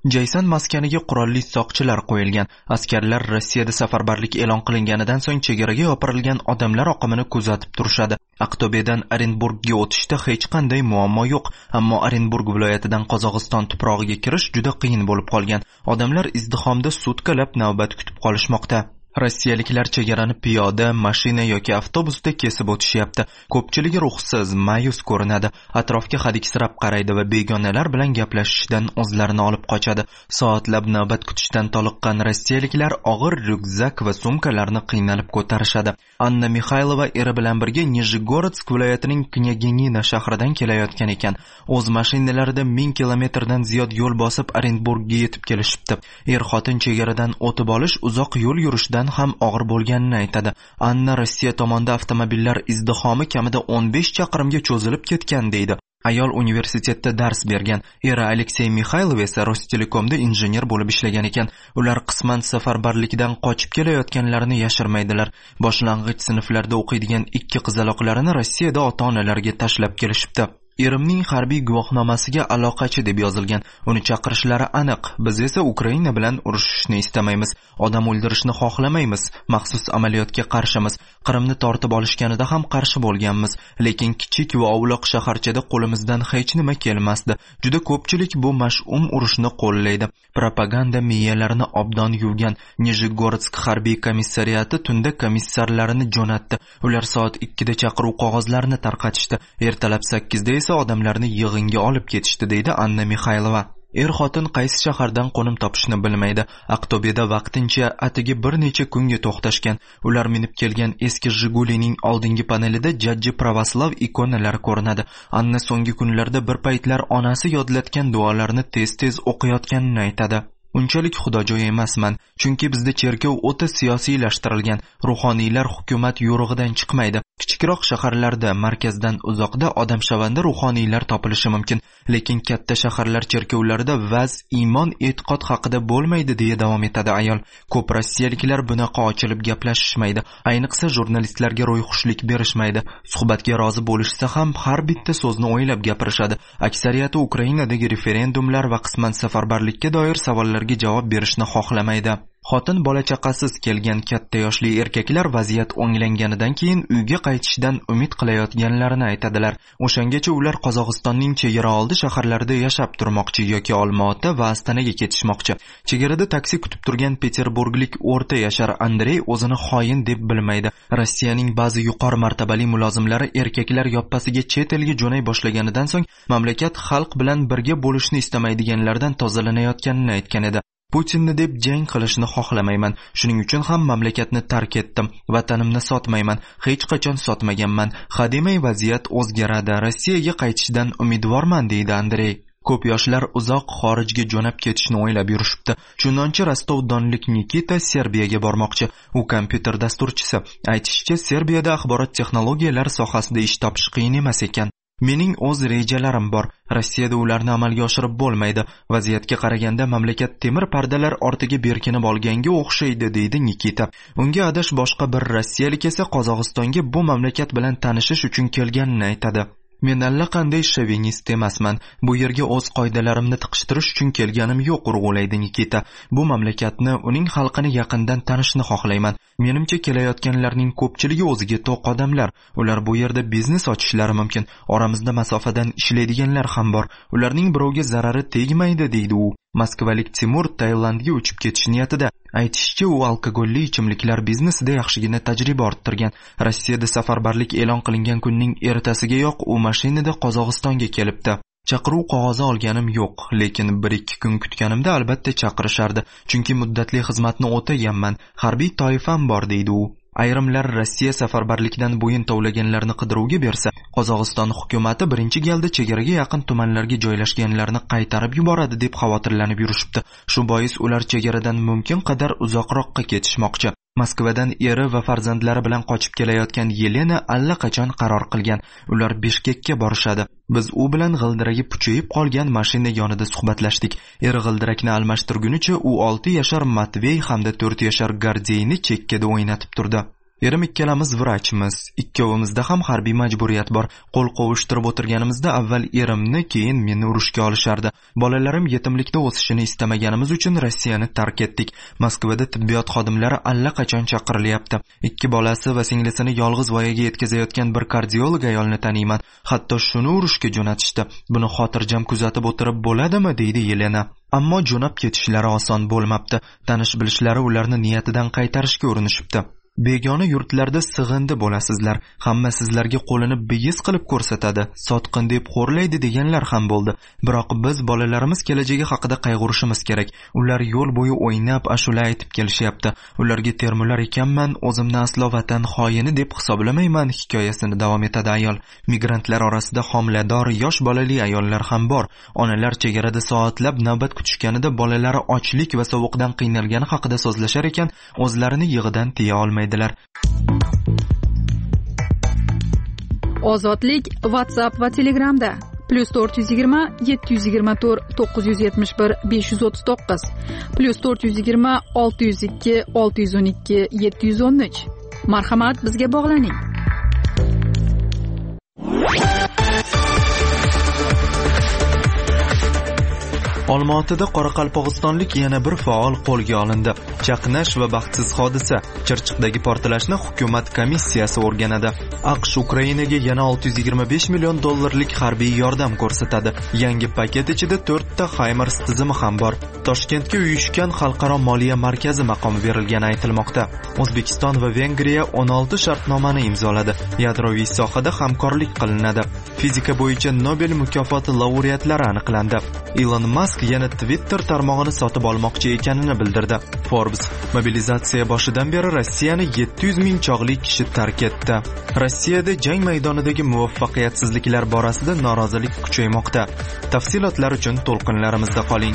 Jayson maskaniga qurolli soqchilar qo'yilgan. Askarlar Rossiyada safarbarlik e'lon qilinganidan so'ng chegaraga yopirilgan odamlar oqimini kuzatib turishadi. Aqto'bedan Orenburgga o'tishda hech qanday muammo yo'q, ammo Orenburg viloyatidan Qozog'iston tuprog'iga kirish juda qiyin bo'lib qolgan. Odamlar izdihomda sutkalab navbat kutib qolishmoqda. Rossiyaliklar chegarani piyoda, mashina yoki avtobusda kesib o'tishyapti. Ko'pchiligi ruxsiz, ma'yus ko'rinadi. Atrofga hadiksirab qaraydi va begonalar bilan gaplashishdan o'zlarini olib qochadi. Soatlab navbat kutishdan toliqqan rossiyaliklar og'ir ryukzak va sumkalarni qiynalib ko'tarishadi. Anna Mikhaylova eri bilan birga Nijgorodsk viloyatining Knyaginina shahridan kelayotgan ekan. O'z mashinalarida ming kilometrdan ziyod yo'l bosib Orenburgga yetib kelishibdi. Er-xotin chegaradan o'tib olish uzoq yo'l yurishdan ham og'ir bo'lganini aytadi. Anna Rossiya tomonidan avtomobillar izdihomi kamida o'n besh chaqirimga cho'zilib ketgan deydi. Ayol universitetda dars bergan. Eri Aleksey Mikhaylov esa Rostelekomda injener bo'lib ishlagan ekan. Ular qisman safarbarlikdan qochib kelayotganlarini yashirmaydilar. Boshlang'ich sinflarda o'qiydigan ikki qizaloqlarini Rossiyada ota-onalariga tashlab kelishibdi. Erimning harbiy guvohnomasiga aloqachi deb yozilgan. Uni chaqirishlari aniq. Biz esa Ukraina bilan urushishni istamaymiz. Odam o'ldirishni xohlamaymiz. Maxsus amaliyotga qarshimiz. Qrimni tortib olishganida ham qarshi bo'lganmiz. Lekin kichik va ovloq shaharchada qo'limizdan hech nima kelmasdi. Juda ko'pchilik bu mash'um urushni qo'llaydi. Propaganda miyalarini obdon yuvgan. Nijgorodsk harbiy komissariyati tunda komissarlarini jo'natdi. Ular soat ikkida chaqiruv qog'ozlarini tarqatishdi. Ertalab sakkizda esa odamlarni yig'inga olib ketishdi deydi Anna Mikhaylova. Er-xotin qaysi shahardan qo'nim topishni bilmaydi. Aqto'beda vaqtincha atigi bir necha kunga to'xtashgan. Ular minib kelgan eski Jigulining oldingi panelida jajji pravoslav ikonalar ko'rinadi. Anna so'nggi kunlarda bir paytlar onasi yodlatgan duolarni tez-tez o'qiyotganini aytadi. Unchalik xudojo'y emasman, chunki bizda cherkov o'ta siyosiylashtirilgan. Ruhoniylar hukumat yo'rig'idan chiqmaydi. Kichikroq shaharlarda, markazdan uzoqda odamshavanda ruhoniylar topilishi mumkin, lekin katta shaharlar cherkovlarida vaz, iymon, e'tiqod haqida bo'lmaydi deya davom etadi ayol. Ko'p rossiyaliklar bunaqa ochilib gaplashishmaydi, ayniqsa jurnalistlarga ro'yxushlik berishmaydi. Suhbatga rozi bo'lishsa ham har bitta so'zni o'ylab gapirishadi. Aksariyati Ukrainadagi referendumlar va qisman safarbarlikka doir savollarga javob berishni xohlamaydi. Xotin bola chaqasiz kelgan katta yoshli erkaklar vaziyat o'nglanganidan keyin uyga qaytishdan umid qilayotganlarini aytadilar. O'shangacha ular Qozog'istonning chegara oldi shaharlarida yashab turmoqchi yoki Olmaota va Astanaga ketishmoqchi. Chegarada taksi kutib turgan Peterburglik o'rta yashar Andrey o'zini xoin deb bilmaydi. Rossiyaning ba'zi yuqori martabali mulozimlari erkaklar yoppasiga chet elga jo'nay boshlaganidan so'ng mamlakat xalq bilan birga bo'lishni istamaydiganlardan tozalanayotganini aytgan edi. Putinni deb jang qilishni xohlamayman. Shuning uchun ham mamlakatni tark etdim. Vatanimni sotmayman. Hech qachon sotmaganman. Hademay vaziyat o'zgaradi. Rossiyaga qaytishdan umidvorman deydi Andrey. Ko'p yoshlar uzoq xorijga jo'nab ketishni o'ylab yurishibdi. Chunonchi Rostov-Donlik Nikita Serbiyaga bormoqchi. U kompyuter dasturchisi. Aytishicha, Serbiyada axborot texnologiyalari sohasida ish topish qiyin emas ekan. Mening o'z rejalarim bor. Rossiyada ularni amalga oshirib bo'lmaydi. Vaziyatga qaraganda mamlakat temir pardalar ortiga berkinib olganga o'xshaydi deydi Nikita. Unga adash boshqa bir rossiyalik esa Qozog'istonga bu mamlakat bilan tanishish uchun kelganini aytadi. Men allaqanday shovinist emasman. Bu yerga o'z qoidalarimni tiqishtirish uchun kelganim yo'q, urg'ulaydi Nikita. Bu mamlakatni, uning xalqini yaqindan tanishni xohlayman. Menimcha kelayotganlarning ko'pchiligi o'ziga to'q odamlar. Ular bu yerda biznes ochishlari mumkin. Oramizda masofadan ishlaydiganlar ham bor. Ularning birovga zarari tegmaydi deydi u. Moskvalik Timur Tailandga uchib ketish niyatida. Aytishicha, u alkogolli ichimliklar biznesida yaxshigina tajriba orttirgan. Rossiyada safarbarlik e'lon qilingan kunning ertasigayoq u mashinada Qozog'istonga kelibdi. Chaqiruv qog'ozi olganim yo'q, lekin bir ikki kun kutganimda albatta chaqirishardi, chunki muddatli xizmatni o'taganman. Harbiy toifam bor deydi u. Ayrimlar Rossiya safarbarlikdan bo'yin tovlaganlarni qidiruvga bersa, Qozog'iston hukumatı birinchi galda chegaraga yaqin tumanlarga joylashganlarni qaytarib yuboradi deb xavotirlanib yurishibdi. Shu bois ular chegaradan mumkin qadar uzoqroqqa ketishmoqchi. Moskvadan eri va farzandlari bilan qochib kelayotgan Yelena allaqachon qaror qilgan. Ular Bishkekka borishadi. Biz u bilan g'ildiragi puchayib qolgan mashina yonida suhbatlashdik. Eri g'ildirakni almashtirgunicha u olti yashar Matvey hamda to'rt yashar Gardeyni chekkada o'ynatib turdi. Erim ikkalamiz vrachmiz. Ikkovimizda ham harbiy majburiyat bor. Qo'l qovushtirib o'tirganimizda avval erimni, keyin meni urushga olishardi. Bolalarim yetimlikda o'sishini istamaganimiz uchun Rossiyani tark etdik. Moskvada tibbiyot xodimlari allaqachon chaqirilyapti. Ikki bolasi va singlisini yolg'iz voyaga yetkazayotgan bir kardiolog ayolni taniyman. Hatto shuni urushga jo'natishdi. Buni xotirjam kuzatib o'tirib bo'ladimi, deydi Yelena. Ammo jo'nab ketishlari oson bo'lmabdi. Tanish bilishlari ularni niyatidan qaytarishga urinishibdi. Begona yurtlarda sig'indi bo'lasizlar. Hamma sizlarga qo'lini bigiz qilib ko'rsatadi. Sotqin deb xo'rlaydi deganlar ham bo'ldi. Biroq biz bolalarimiz kelajagi haqida qayg'urishimiz kerak. Ular yo'l bo'yi o'ynab, ashula aytib kelishyapti. Ularga termular ekanman, o'zimni aslo vatan xoyini deb hisoblamayman, hikoyasini davom etadi ayol. Migrantlar orasida homilador, yosh bolali ayollar ham bor. Onalar chegarada soatlab navbat kutishganida bolalari ochlik va sovuqdan qiynalgani haqida so'zlashar ekan, o'zlarini yig'idan tiya olmaydi. Ozodlik WhatsApp va Telegramda plus to'rt yuz yigirma yetti yuz yigirma to'rt to'qqiz yuz yetmish bir besh yuz o'ttiz to'qqiz plus to'rt yuz yigirma olti yuz ikki olti yuz o'n ikki yetti yuz o'n uch. Marhamat, bizga bog'laning. Olmaotada qoraqalpog'istonlik yana bir faol qo'lga olindi. Chaqnash va baxtsiz hodisa. Chirchiqdagi portlashni hukumat komissiyasi o'rganadi. AQSh Ukrainaga yana olti yuz yigirma besh million dollarlik harbiy yordam ko'rsatadi. Yangi paket ichida to'rtta HIMARS tizimi ham bor. Toshkentga uyushgan xalqaro moliya markazi maqomi berilgani aytilmoqda. O'zbekiston va Vengriya o'n olti shartnomani imzoladi. Yadroviy sohada hamkorlik qilinadi. Fizika bo'yicha Nobel mukofoti laureatlari aniqlandi. Elon Musk yana Twitter tarmog'ini sotib olmoqchi ekanini bildirdi. Forbes mobilizatsiya boshidan beri Rossiyani yetti yuz ming chog'li kishi tark etdi. Rossiyada jang maydonidagi muvaffaqiyatsizliklar borasida norozilik kuchaymoqda. Tafsilotlar uchun to'lqinlarimizda qoling.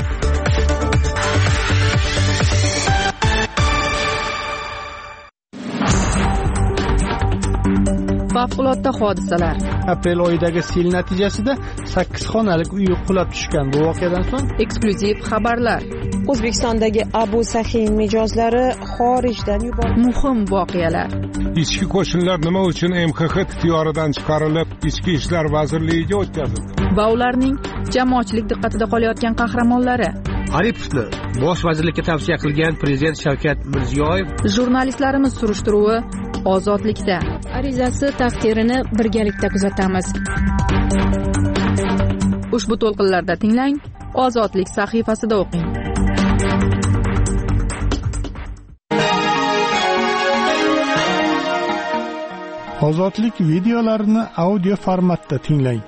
Favqulodda hodisalar. Aprel oyidagi sel natijasida sakkiz xonalik uy qulab tushgan. Bu voqeadan so'ng eksklyuziv xabarlar. O'zbekistondagi Abu Sahiy mijozlari xorijdan yuborildi. Muhim voqealar. Ichki qo'shinlar nima uchun M X X ixtiyoridan chiqarilib, Ichki ishlar vazirligiga o'tkazildi? Va ularning jamoatchilik diqqatida qolayotgan qahramonlari. Aripovni bosh vazirlikka tavsiya qilgan prezident Shavkat Mirziyoyev. Jurnalistlarimiz surishtiruvi ozodlikda. Arizasi taqdirini birgalikda kuzatamiz. Ushbu to'lqinlarda tinglang, Ozodlik sahifasida o'qing. Ozodlik videolarini audio formatda tinglang.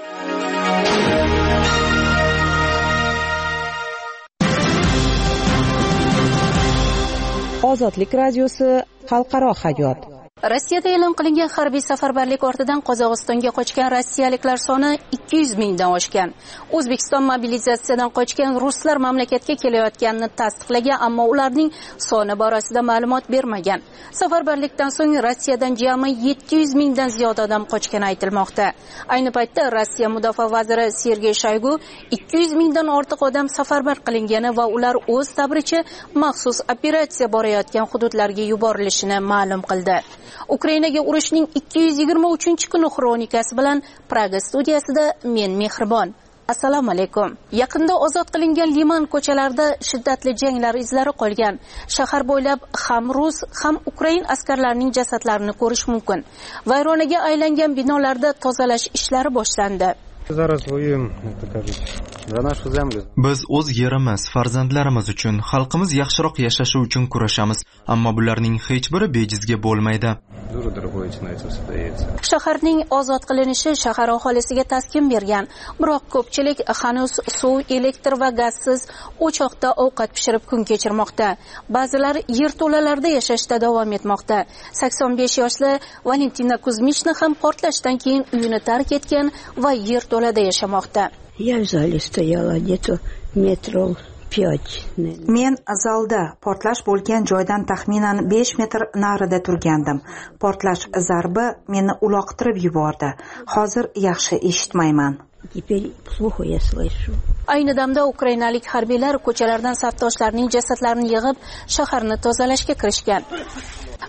Ozodlik radiosi xalqaro hayot. Rossiyada e'lon qilingan harbiy safarbarlik ortidan Qozog'istonga qochgan rossiyaliklar soni ikki yuz mingdan oshgan. O'zbekiston mobilizatsiyadan qochgan ruslar mamlakatga kelayotganini tasdiqlagan, ammo ularning soni borasida ma'lumot bermagan. Safarbarlikdan so'ng Rossiyadan jami yetti yuz mingdan ziyod odam qochgani aytilmoqda. Ayni paytda Rossiya mudofaa vaziri Sergey Shoygu ikki yuz mingdan ortiq odam safarbar qilingani va ular o'z tabricha maxsus operatsiya borayotgan hududlarga yuborilishini ma'lum qildi. Ukrainaga urushning ikki yuz yigirma uchinchi kuni xronikasi bilan Praga studiyasida men Mehribon. Assalomu alaykum. Yaqinda ozod qilingan Liman ko'chalarida shiddatli janglar izlari qolgan. Shahar bo'ylab ham rus, ham ukrain askarlarining jasadlarini ko'rish mumkin. Vayronaga aylangan binolarda tozalash ishlari boshlandi. Biz o'z yerimiz, farzandlarimiz uchun, xalqimiz yaxshiroq yashashi uchun kurashamiz, ammo bularning hech biri bejizga bo'lmaydi. Shaharning ozod qilinishi shahar aholisiga taskin bergan, biroq ko'pchilik hanuz suv, elektr va gazsiz o'choqda ovqat pishirib kun kechirmoqda. Ba'zilar yerto'lalarda yashashda davom etmoqda. sakson besh yoshli Valentina Kuzmichna ham portlashdan keyin uyini tark etgan va yerto'lada yashamoqda. Men zalda portlash bo'lgan joydan taxminan besh metr narida turgandim. Portlash zarbi meni uloqtirib yubordi. Hozir yaxshi eshitmayman. Ayni damda ukrainalik harbiylar ko'chalardan safdoshlarining jasadlarini yig'ib, shaharni tozalashga kirishgan.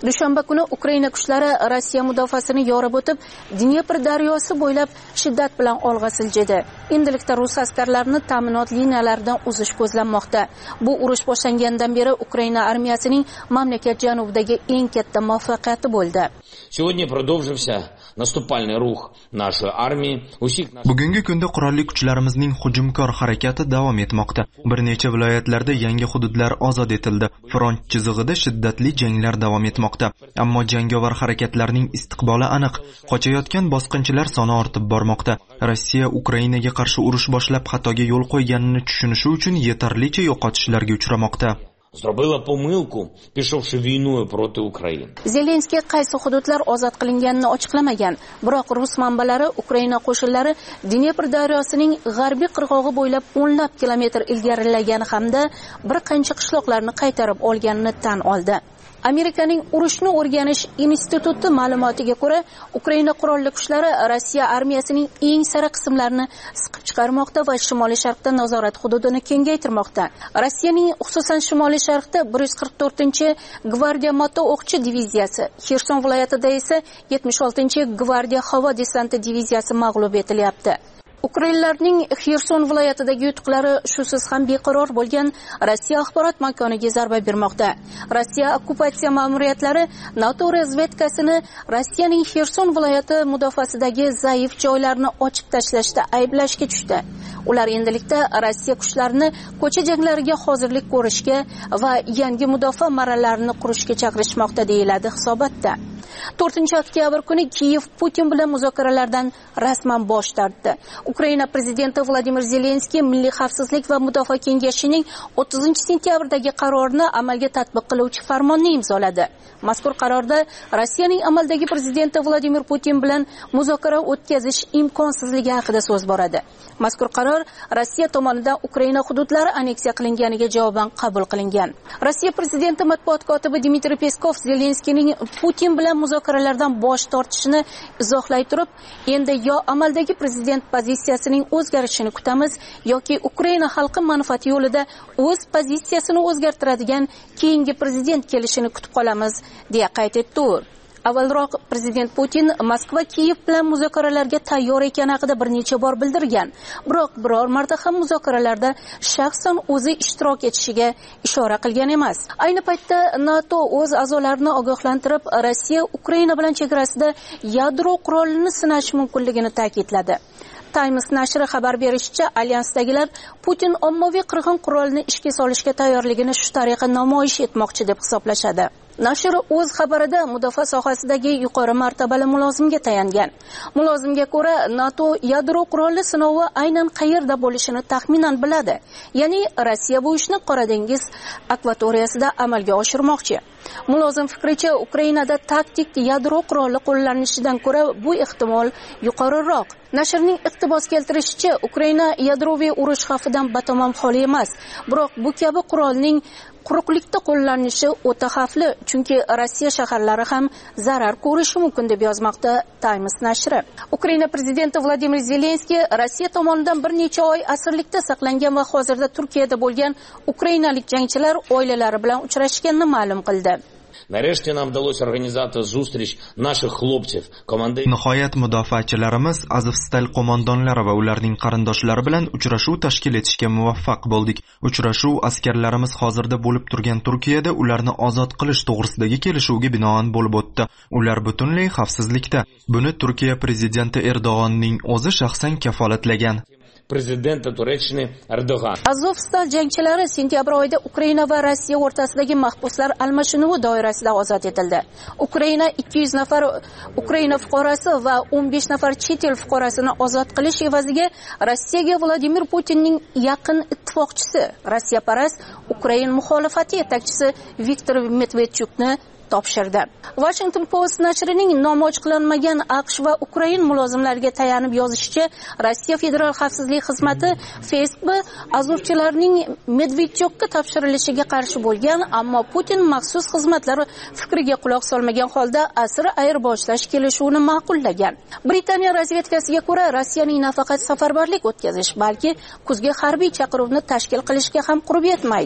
dushanba kuni Ukraina kuchlari Rossiya mudofaasini yorib o'tib, Dnepr daryosi bo'ylab shiddat bilan olg'a siljidi. Endilikda rus askarlarini ta'minot liniyalaridan uzish ko'zlanmoqda. Bu urush boshlangandan beri Ukraina armiyasining mamlakat janubidagi eng katta muvaffaqiyati bo'ldi. Сегодня продолжился наступальный рух нашей армии. Bugungi kunda qurolli kuchlarimizning hujumkor harakati davom etmoqda. Bir necha viloyatlarda yangi hududlar ozod etildi. Front chizig'ida shiddatli janglar davom etmoqda. Ammo jangovar harakatlarning istiqboli aniq. Qochayotgan bosqinchilar soni ortib bormoqda. Rossiya Ukrainaga qarshi urush boshlab xatoga yo'l qo'yganini tushunishi uchun yetarlicha yo'qotishlarga uchramoqda. Зробила помилку, пішовши війною проти України. Zelenskiy qaysi hududlar ozod qilinganini ochiqlamagan, biroq rus manbalari Ukraina qo'shinlari Dnepr daryosining g'arbiy qirg'og'i bo'ylab o'nlab kilometr ilgarilagani hamda bir qancha qishloqlarni qaytarib olganini tan oldi. Amerikaning urushni o'rganish instituti ma'lumotiga ko'ra, Ukraina qurolli kuchlari Rossiya armiyasining eng sara qismlarini siqib chiqarmoqda va shimoliy sharqda nazorat hududini kengaytirmoqda. Rossiyaning xususan shimoliy sharqda bir yuz qirq to'rtinchi gvardiya moto o'qchi diviziyasi, Xerson viloyatida esa yetmish oltinchi gvardiya havo desanti diviziyasi mag'lub etilyapti. Ukrainlarning Xerson viloyatidagi yutuqlari shusiz ham beqaror bo'lgan Rossiya axborot makoniga zarba bermoqda. Rossiya okkupatsiya ma'muriyatlari NATO razvedkasini Rossiyaning Xerson viloyati mudofaasidagi zaif joylarni ochib tashlashda ayblashga tushdi. Ular endilikda Rossiya kuchlarini ko'cha janglariga hozirlik ko'rishga va yangi mudofaa marralarini qurishga chaqirishmoqda deyiladi hisobotda. to'rtinchi oktyabr kuni Kiyev Putin bilan muzokaralardan rasman bosh tortdi. Ukraina prezidenti Vladimir Zelenskiy Milliy xavfsizlik va mudofaa kengashining o'ttizinchi sentyabrdagi qarorini amalga tatbiq qiluvchi farmonni imzoladi. Mazkur qarorda Rossiyaning amaldagi prezidenti Vladimir Putin bilan muzokara o'tkazish imkonsizligi haqida so'z boradi. Mazkur qaror Rossiya tomonidan Ukraina hududlari aneksiya qilinganiga javoban qabul qilingan. Rossiya prezidenti matbuot kotibi Dmitriy Peskov Zelenskiyning Putin bilan muzokaralardan bosh tortishini izohlay turib, endi yo amaldagi prezident pozitsiyasining o'zgarishini kutamiz yoki Ukraina xalqi manfaati yo'lida o'z pozitsiyasini o'zgartiradigan keyingi prezident kelishini kutib qolamiz, deya qayd etdi. Avvalroq prezident Putin Moskva Kiyev bilan muzokaralarga tayyor ekani haqida bir necha bor bildirgan, biroq biror marta ham muzokaralarda shaxsan o'zi ishtirok etishiga ishora qilgan emas. Ayni paytda NATO o'z a'zolarini ogohlantirib, Rossiya Ukraina bilan chegarasida yadro qurolini sinash mumkinligini ta'kidladi. Times nashri xabar berishicha, alyansdagilar Putin ommaviy qirg'in qurolini ishga solishga tayyorligini shu tariqa namoyish etmoqchi deb hisoblashadi. Nashr o'z xabarida mudofaa sohasidagi yuqori martabali mulozimga tayangan. Mulozimga ko'ra, NATO yadro quroli sinovi aynan qayerda bo'lishini taxminan biladi. Ya'ni Rossiya bu ishni Qora dengiz akvatoriyasida amalga oshirmoqchi. Mulozim fikricha, Ukrainada taktik yadro quroli qo'llanishidan ko'ra bu ehtimol yuqoriroq. Nashrning iqtibos keltirishicha, Ukraina yadroviy urush xavfidan batamom xoli emas, biroq bu kabi qurolning quruqlikda qo'llanishi o'ta xavfli, chunki Rossiya shaharlari ham zarar ko'rishi mumkin deb yozmoqda Times nashri. Ukraina prezidenti Vladimir Zelenskiy Rossiya tomonidan bir necha oy asirlikda saqlangan va hozirda Turkiyada bo'lgan ukrainalik jangchilar oilalari bilan uchrashganini ma'lum qildi. Нарешті нам вдалося організувати зустріч наших хлопців, командирів. Nihoyat mudofaachilarimiz Azovstal qo'mondonlari va ularning qarindoshlari bilan uchrashuv tashkil etishga muvaffaq bo'ldik. Uchrashuv askarlarimiz hozirda bo'lib turgan Turkiyada ularni ozod qilish to'g'risidagi kelishuvga binoan bo'lib o'tdi. Ular butunlay xavfsizlikda. Buni Turkiya prezidenti Erdo'g'onning o'zi shaxsan kafolatlagan. Prezidenti Turkiyasi Erdo'g'on. Azovstal jangchilari sentyabr oyida Ukraina va Rossiya o'rtasidagi mahbuslar almashinuvi doirasida ozod etildi. Ukraina ikki yuz nafar Ukraina fuqarosi va o'n besh nafar chet el fuqarosini ozod qilish evaziga Rossiyaga Vladimir Putinning yaqin ittifoqchisi, Rossiyaparast Ukrain muxolifati yetakchisi Viktor Medvedchukni topshirdi. Washington Post nashrining nomi ochiqlanmagan AQSh va Ukraina mulozimlariga tayanib yozishicha, Rossiya Federal xavfsizlik xizmati Facebook azovchilarning Medvedchukka topshirilishiga qarshi bo'lgan, ammo Putin maxsus xizmatlari fikriga quloq solmagan holda asir ayirboshlash kelishuvini ma'qullagan. Britaniya razvedkasiga ko'ra, Rossiyaning nafaqat safarbarlik o'tkazish, balki kuzgi harbiy chaqiruvni tashkil qilishga ham qurbi yetmaydi.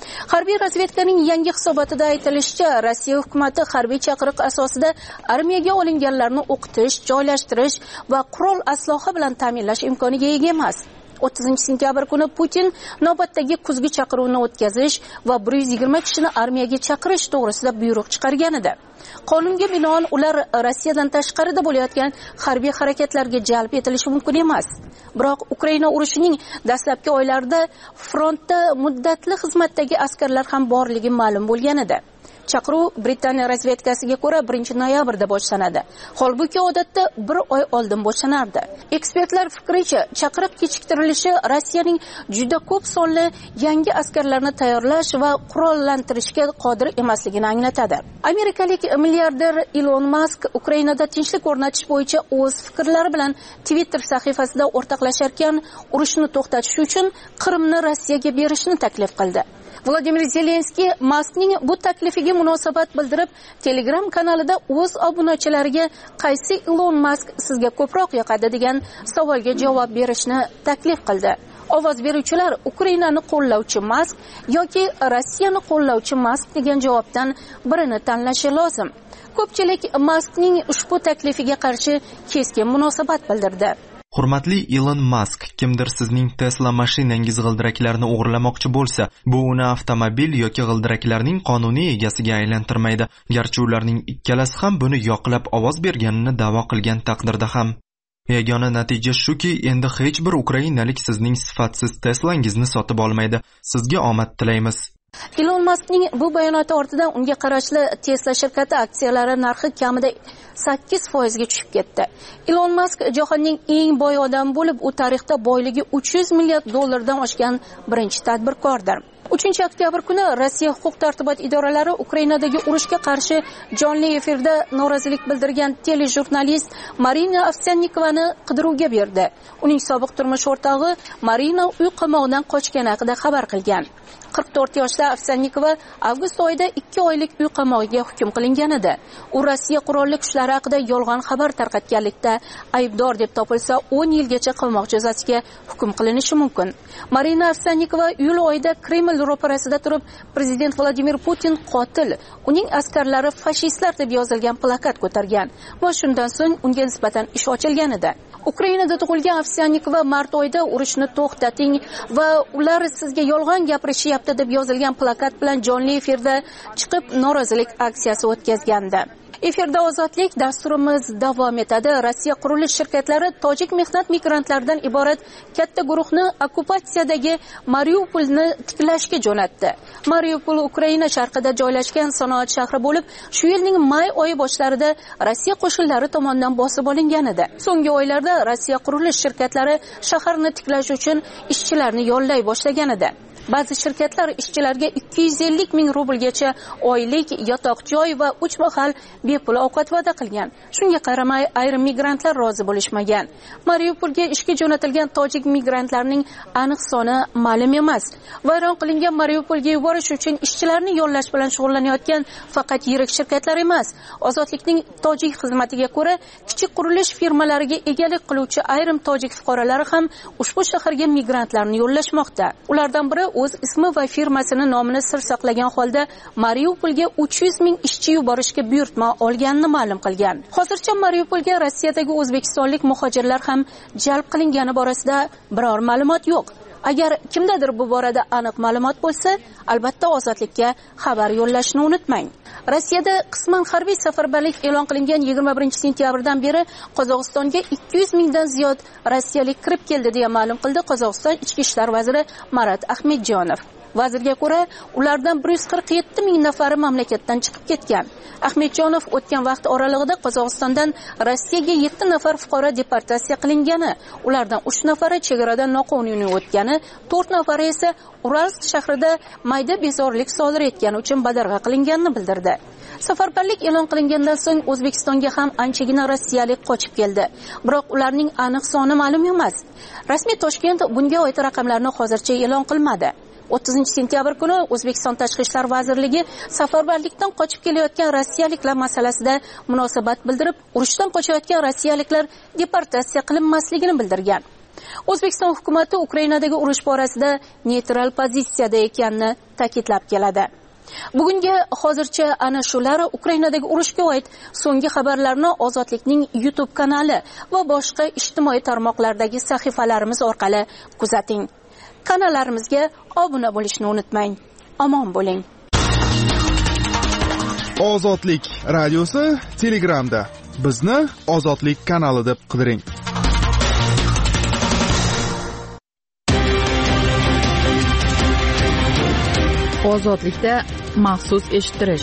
Harbiy razvedkaning yangi hisobotida aytilishicha, Rossiya hukumati harbiy chaqiriq asosida armiyaga olinganlarni o'qitish, joylashtirish va qurol asloha bilan ta'minlash imkoniga ega emas. o'ttizinchi sentyabr kuni Putin navbatdagi kuzgi chaqiruvni o'tkazish va bir yuz yigirma kishini armiyaga chaqirish to'g'risida buyruq chiqargan edi. Qonunga binoan ular Rossiyadan tashqarida bo'layotgan harbiy harakatlarga jalb etilishi mumkin emas. Biroq Ukraina urushining dastlabki oylarida frontda muddatli xizmatdagi askarlar ham borligi ma'lum bo'lgan edi. Chaqiruv Britaniya razvedkasiga ko'ra birinchi noyabrda boshlanadi. Holbuki odatda bir oy oldin boshlanardi. Ekspertlar fikricha, chaqiriq kechiktirilishi Rossiyaning juda ko'p sonli yangi askarlarni tayyorlash va qurollantirishga qodir emasligini anglatadi. Amerikalik milliarder Elon Musk Ukrainada tinchlik o'rnatish bo'yicha o'z fikrlari bilan Twitter sahifasida o'rtoqlasharkan, urushni to'xtatish uchun Qrimni Rossiyaga berishni taklif qildi. Vladimir Zelenskiy Muskning bu taklifiga munosabat bildirib, Telegram kanalida o'z obunachilariga qaysi Elon Musk sizga ko'proq yoqadi degan savolga javob berishni taklif qildi. Ovoz beruvchilar Ukrainani qo'llovchi Musk yoki Rossiyani qo'llovchi Musk degan javobdan birini tanlashi lozim. Ko'pchilik Muskning ushbu taklifiga qarshi keskin munosabat bildirdi. Hurmatli Elon Musk, kimdir sizning Tesla mashinangiz g'ildiraklarini o'g'irlamoqchi bo'lsa, bu uni avtomobil yoki g'ildiraklarning qonuniy egasiga aylantirmaydi. Garchi ularning ikkalasi ham buni yoqlab ovoz berganini da'vo qilgan taqdirda ham. Yagona natija shuki, endi hech bir ukrainalik sizning sifatsiz Teslangizni sotib olmaydi. Sizga omad tilaymiz. Elon Muskning bu bayonoti ortidan unga qarashli Tesla shirkati aksiyalari narxi kamida sakkiz foiz ga tushib ketdi. Elon Musk jahonning eng boy odami bo'lib, u tarixda boyligi uch yuz milliard dollardan oshgan birinchi tadbirkordir. uchinchi oktyabr kuni Rossiya huquq-tartibot idoralari Ukrainadagi urushga qarshi jonli efirda norozilik bildirgan telejurnalist Marina Ovsyannikovani qidiruvga berdi. Uning sobiq turmush o'rtog'i Marina uy qamog'idan qochgani haqida xabar qilgan. qirq to'rt yoshli Ovsyannikova avgust oyida ikki oylik uy qamog'iga hukm qilingan edi. U Rossiya qurolli kuchlari haqida yolg'on xabar tarqatganlikda aybdor deb topilsa o'n yilgacha qamoq jazosiga hukm qilinishi mumkin. Marina Ovsyannikova iyul oyida Kreml ro'parasida turib, prezident Vladimir Putin qotil, uning askarlari fashistlar deb yozilgan plakat ko'targan va shundan so'ng unga nisbatan ish ochilgan edi. Ukrainada tug'ilgan Ovsyannikova mart oyida urushni to'xtating va ular sizga yolg'on gapirishyapti deb yozilgan plakat bilan jonli efirda chiqib norozilik aksiyasi o'tkazgandi. Efirda ozodlik dasturimiz davom etadi. Rossiya qurilish shirkatlari tojik mehnat migrantlaridan iborat katta guruhni okkupatsiyadagi Mariupolni tiklashga jo'natdi. Mariupol Ukraina sharqida joylashgan sanoat shahri bo'lib, shu yilning may oyi boshlarida Rossiya qo'shinlari tomonidan bosib olingan edi. So'nggi oylarda Rossiya qurilish shirkatlari shaharni tiklash uchun ishchilarni yollay boshlagan edi. Ba'zi shirkatlar ishchilarga ikki yuz ellik ming rublgacha oylik yotoq joy va uch mahal bepul ovqat va'da qilgan. Shunga qaramay ayrim migrantlar rozi bo'lishmagan. Mariupolga ishga jo'natilgan tojik migrantlarning aniq soni ma'lum emas. Vayron qilingan Mariupolga yuborish uchun ishchilarni yollash bilan shug'ullanayotgan faqat yirik shirkatlar emas. Ozodlikning tojik xizmatiga ko'ra, kichik qurilish firmalariga egalik qiluvchi ayrim tojik fuqarolari ham ushbu shaharga migrantlarni yollashmoqda. Ulardan biri o'z ismi va firmasini nomini sir saqlagan holda Mariupolga uch yuz ming ishchi yuborishga buyurtma olganini ma'lum qilgan. Hozircha Mariupolga Rossiyadagi o'zbekistonlik muhojirlar ham jalb qilingani borasida biror ma'lumot yo'q. Agar kimdadir bu borada aniq ma'lumot bo'lsa, albatta ozodlikka xabar yo'llashni unutmang. Rossiyada qisman harbiy safarbarlik e'lon qilingan yigirma birinchi sentyabrdan beri Qozog'istonga ikki yuz mingdan ziyod rossiyalik kirib keldi deya ma'lum qildi Qozog'iston ichki ishlar vaziri Marat Ahmedjonov. Vazirga ko'ra, ulardan bir yuz qirq yetti ming nafari mamlakatdan chiqib ketgan. Ahmedjonov o'tgan vaqt oralig'ida Qozog'istondan Rossiyaga yetti nafar fuqaro deportatsiya qilingani, ulardan uch nafari chegaradan noqonuniy o'tgani, to'rt nafari esa Uralsk shahrida mayda bezorilik sodir etgani uchun badarg'a qilinganini bildirdi. Safarbarlik e'lon qilingandan so'ng O'zbekistonga ham anchagina rossiyalik qochib keldi. Biroq ularning aniq soni ma'lum emas. Rasmiy Toshkent bunga oid raqamlarni hozircha e'lon qilmadi. o'ttizinchi sentyabr kuni O'zbekiston Tashqi ishlar vazirligi safarbarlikdan qochib kelayotgan rossiyaliklar masalasida munosabat bildirib, urushdan qochayotgan rossiyaliklar deportatsiya qilinmasligini bildirgan. O'zbekiston hukumati Ukrainadagi urush borasida neytral pozitsiyada ekanini ta'kidlab keladi. Bugunga hozircha ana shular Ukrainadagi urushga oid so'nggi xabarlarni Ozodlikning YouTube kanali va boshqa ijtimoiy tarmoqlardagi sahifalarimiz orqali kuzating. Kanallarimizga obuna bo'lishni unutmang. Omon bo'ling. Ozodlik radiosi Telegramda. Bizni Ozodlik kanali deb qidiring. Ozodlikda maxsus eshittirish.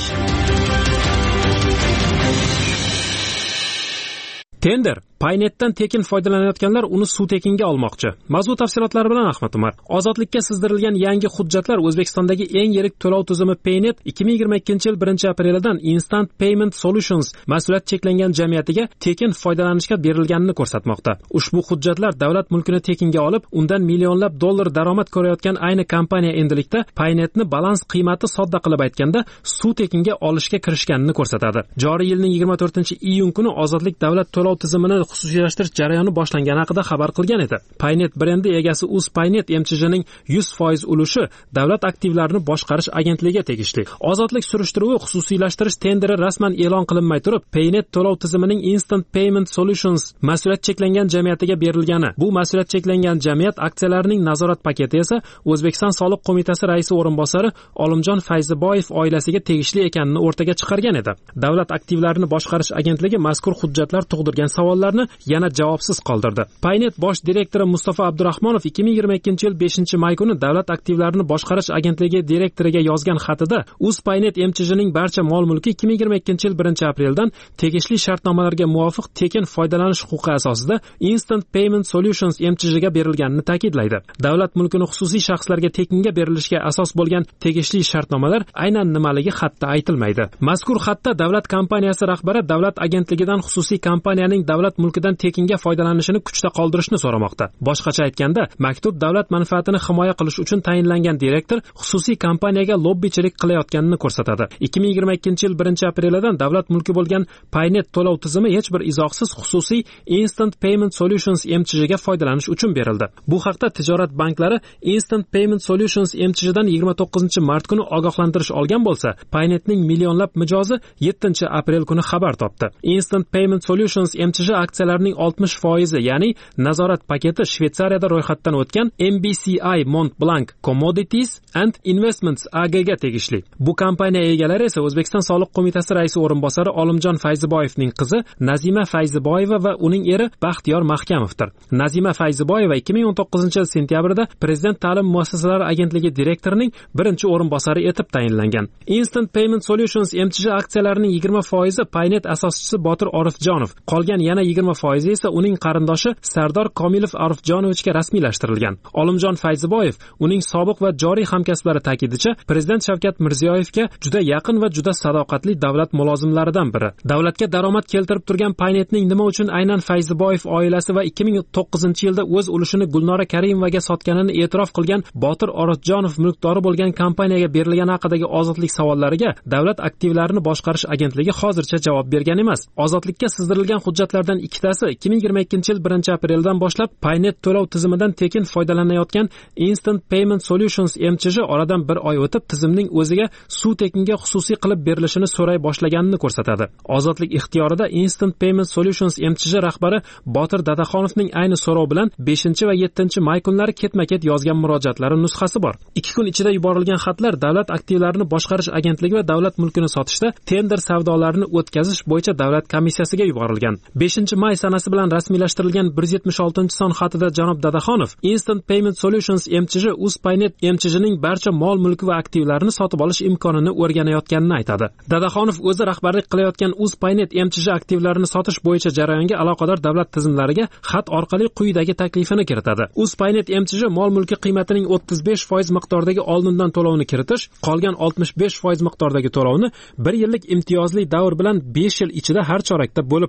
Tender Paynetdan tekin foydalanayotganlar uni suv tekinga olmoqchi. Mavzu tafsilotlari bilan Ahmad Umar. Ozodlikka sizdirilgan yangi hujjatlar O'zbekistondagi eng yirik to'lov tizimi Paynet ikki ming yigirma ikkinchi yil birinchi aprelidan Instant Payment Solutions mas'uliyat cheklangan jamiyatiga tekin foydalanishga berilganini ko'rsatmoqda. Ushbu hujjatlar davlat mulkini tekinga olib, undan millionlab dollar daromad ko'rayotgan ayni kompaniya endilikda Paynetni balans qiymati sodda qilib aytganda suv tekinga olishga kirishganini ko'rsatadi. Joriy yilning yigirma to'rtinchi iyun kuni Ozodlik davlat to'lov tizimini xususiylashtirish jarayoni boshlangani haqida xabar qilgan edi. Paynet brendi egasi Uz Paynet M C J'ning yuz foiz ulushi davlat aktivlarini boshqarish agentligiga tegishli. Ozodlik surishtiruvi xususiylashtirish tenderi rasman e'lon qilinmay turib, Paynet to'lov tizimining Instant Payment Solutions mas'uliyat cheklangan jamiyatiga berilgani. Bu mas'uliyat cheklangan jamiyat aksiyalarining nazorat paketi esa O'zbekiston Soliq qo'mitasi raisi o'rinbosari Olimjon Fayziboyev oilasiga tegishli ekanini o'rtaga chiqargan edi. Davlat aktivlarini boshqarish agentligi mazkur hujjatlar tug'dirgan savollarni yana javobsiz qoldirdi. Paynet bosh direktori Mustafa Abdurahmonov ikki ming yigirma ikkinchi yil beshinchi may kuni davlat aktivlarini boshqarish agentligi direktoriga yozgan xatida Uz Paynet M C J'ning barcha mol-mulki ikki ming yigirma ikkinchi yil birinchi apreldan tegishli shartnomalarga muvofiq tekin foydalanish huquqi asosida Instant Payment Solutions M C J'ga berilganini ta'kidlaydi. Davlat mulkini xususiy shaxslarga tekinga berilishiga asos bo'lgan tegishli shartnomalar aynan nimaligi xatda aytilmaydi. Mazkur xatda davlat kompaniyasi rahbari davlat agentligidan xususiy kompaniyaning davlat mulkidan tekinga foydalanishini kuchda qoldirishni so'ramoqda. Boshqacha aytganda, maktub davlat manfaatini himoya qilish uchun tayinlangan direktor xususiy kompaniyaga lobbichilik qilayotganini ko'rsatadi. ikki ming yigirma ikkinchi yil birinchi aprelidan davlat mulki bo'lgan Paynet to'lov tizimi hech bir izohsiz xususiy Instant Payment Solutions M C J'ga foydalanish uchun berildi. Bu haqda tijorat banklari Instant Payment Solutions M C J'dan yigirma to'qqizinchi mart kuni ogohlantirish olgan bo'lsa, Paynetning millionlab mijozi yettinchi aprel kuni xabar topdi. Instant Payment Solutions M C J aksiyalarining oltmish foizi, ya'ni nazorat paketi Shveysariyada ro'yxatdan o'tgan M B C I Montblanc Commodities and Investments A G ga tegishli. Bu kompaniya egalari esa O'zbekiston Soliq qo'mitasi raisi o'rinbosari Olimjon Fayziboyevning qizi Nazima Fayziboyeva va uning eri Baxtiyor Mahkamovdir. Nazima Fayziboyeva ikki ming o'n to'qqizinchi yil sentyabrida Prezident ta'lim muassasalari agentligi direktorining birinchi o'rinbosari etib tayinlangan. Instant Payment Solutions M C J aksiyalarining yigirma foizi Paynet asoschisi Botir Orifjonov, qolgan yana yigirma foizi esa uning qarindoshi Sardor Komilov Arifjonovichga rasmiylashtirilgan. Olimjon Fayziboyev uning sobiq va joriy hamkasblari ta'kidicha Prezident Shavkat Mirziyoyevga juda yaqin va juda sadoqatli davlat mulozimlaridan biri. Davlatga daromad keltirib turgan Paynetning nima uchun aynan Fayziboyev oilasi va ikki ming to'qqizinchi yilda o'z ulushini Gulnora Karimovaga sotganini e'tirof qilgan Botir Orifjonov mulkdori bo'lgan kompaniyaga berilgani haqidagi ozodlik savollariga davlat aktivlarini boshqarish agentligi hozircha javob bergan emas. Ozodlikka sizdirilgan hujjatlardan ikkitasi ikki ming yigirma ikkinchi yil birinchi apreldan boshlab Paynet to'lov tizimidan tekin foydalanayotgan Instant Payment Solutions M C J oradan bir oy o'tib tizimning o'ziga suv tekinga xususiy qilib berilishini so'ray boshlaganini ko'rsatadi. Ozodlik ixtiyorida Instant Payment Solutions M C J rahbari Botir Dadaxonovning ayni so'rov bilan beshinchi va yettinchi may kunlari ketma-ket yozgan murojaatlari nusxasi bor. ikki kun ichida yuborilgan xatlar davlat aktivlarini boshqarish agentligi va davlat mulkini sotishda tender savdolarini o'tkazish bo'yicha davlat komissiyasiga yuborilgan. beshinchi may sanasi bilan rasmiylashtirilgan bir yuz yetmish oltinchi son xatida janob Dadaxonov Instant Payment Solutions M C J Uz Paynet M C J'ning barcha mol mulki va aktivlarini sotib olish imkonini o'rganayotganini aytadi. Dadaxonov o'zi rahbarlik qilayotgan Uz Paynet M C J aktivlarini sotish bo'yicha jarayonga aloqador davlat tizimlariga xat orqali quyidagi taklifini kiritadi. Uz Paynet M C J mol mulki qiymatining o'ttiz besh foiz miqdordagi oldindan to'lovni kiritish, qolgan oltmish besh foiz miqdordagi to'lovni bir yillik imtiyozli davr bilan besh yil ichida har chorakda bo'lib to'lash.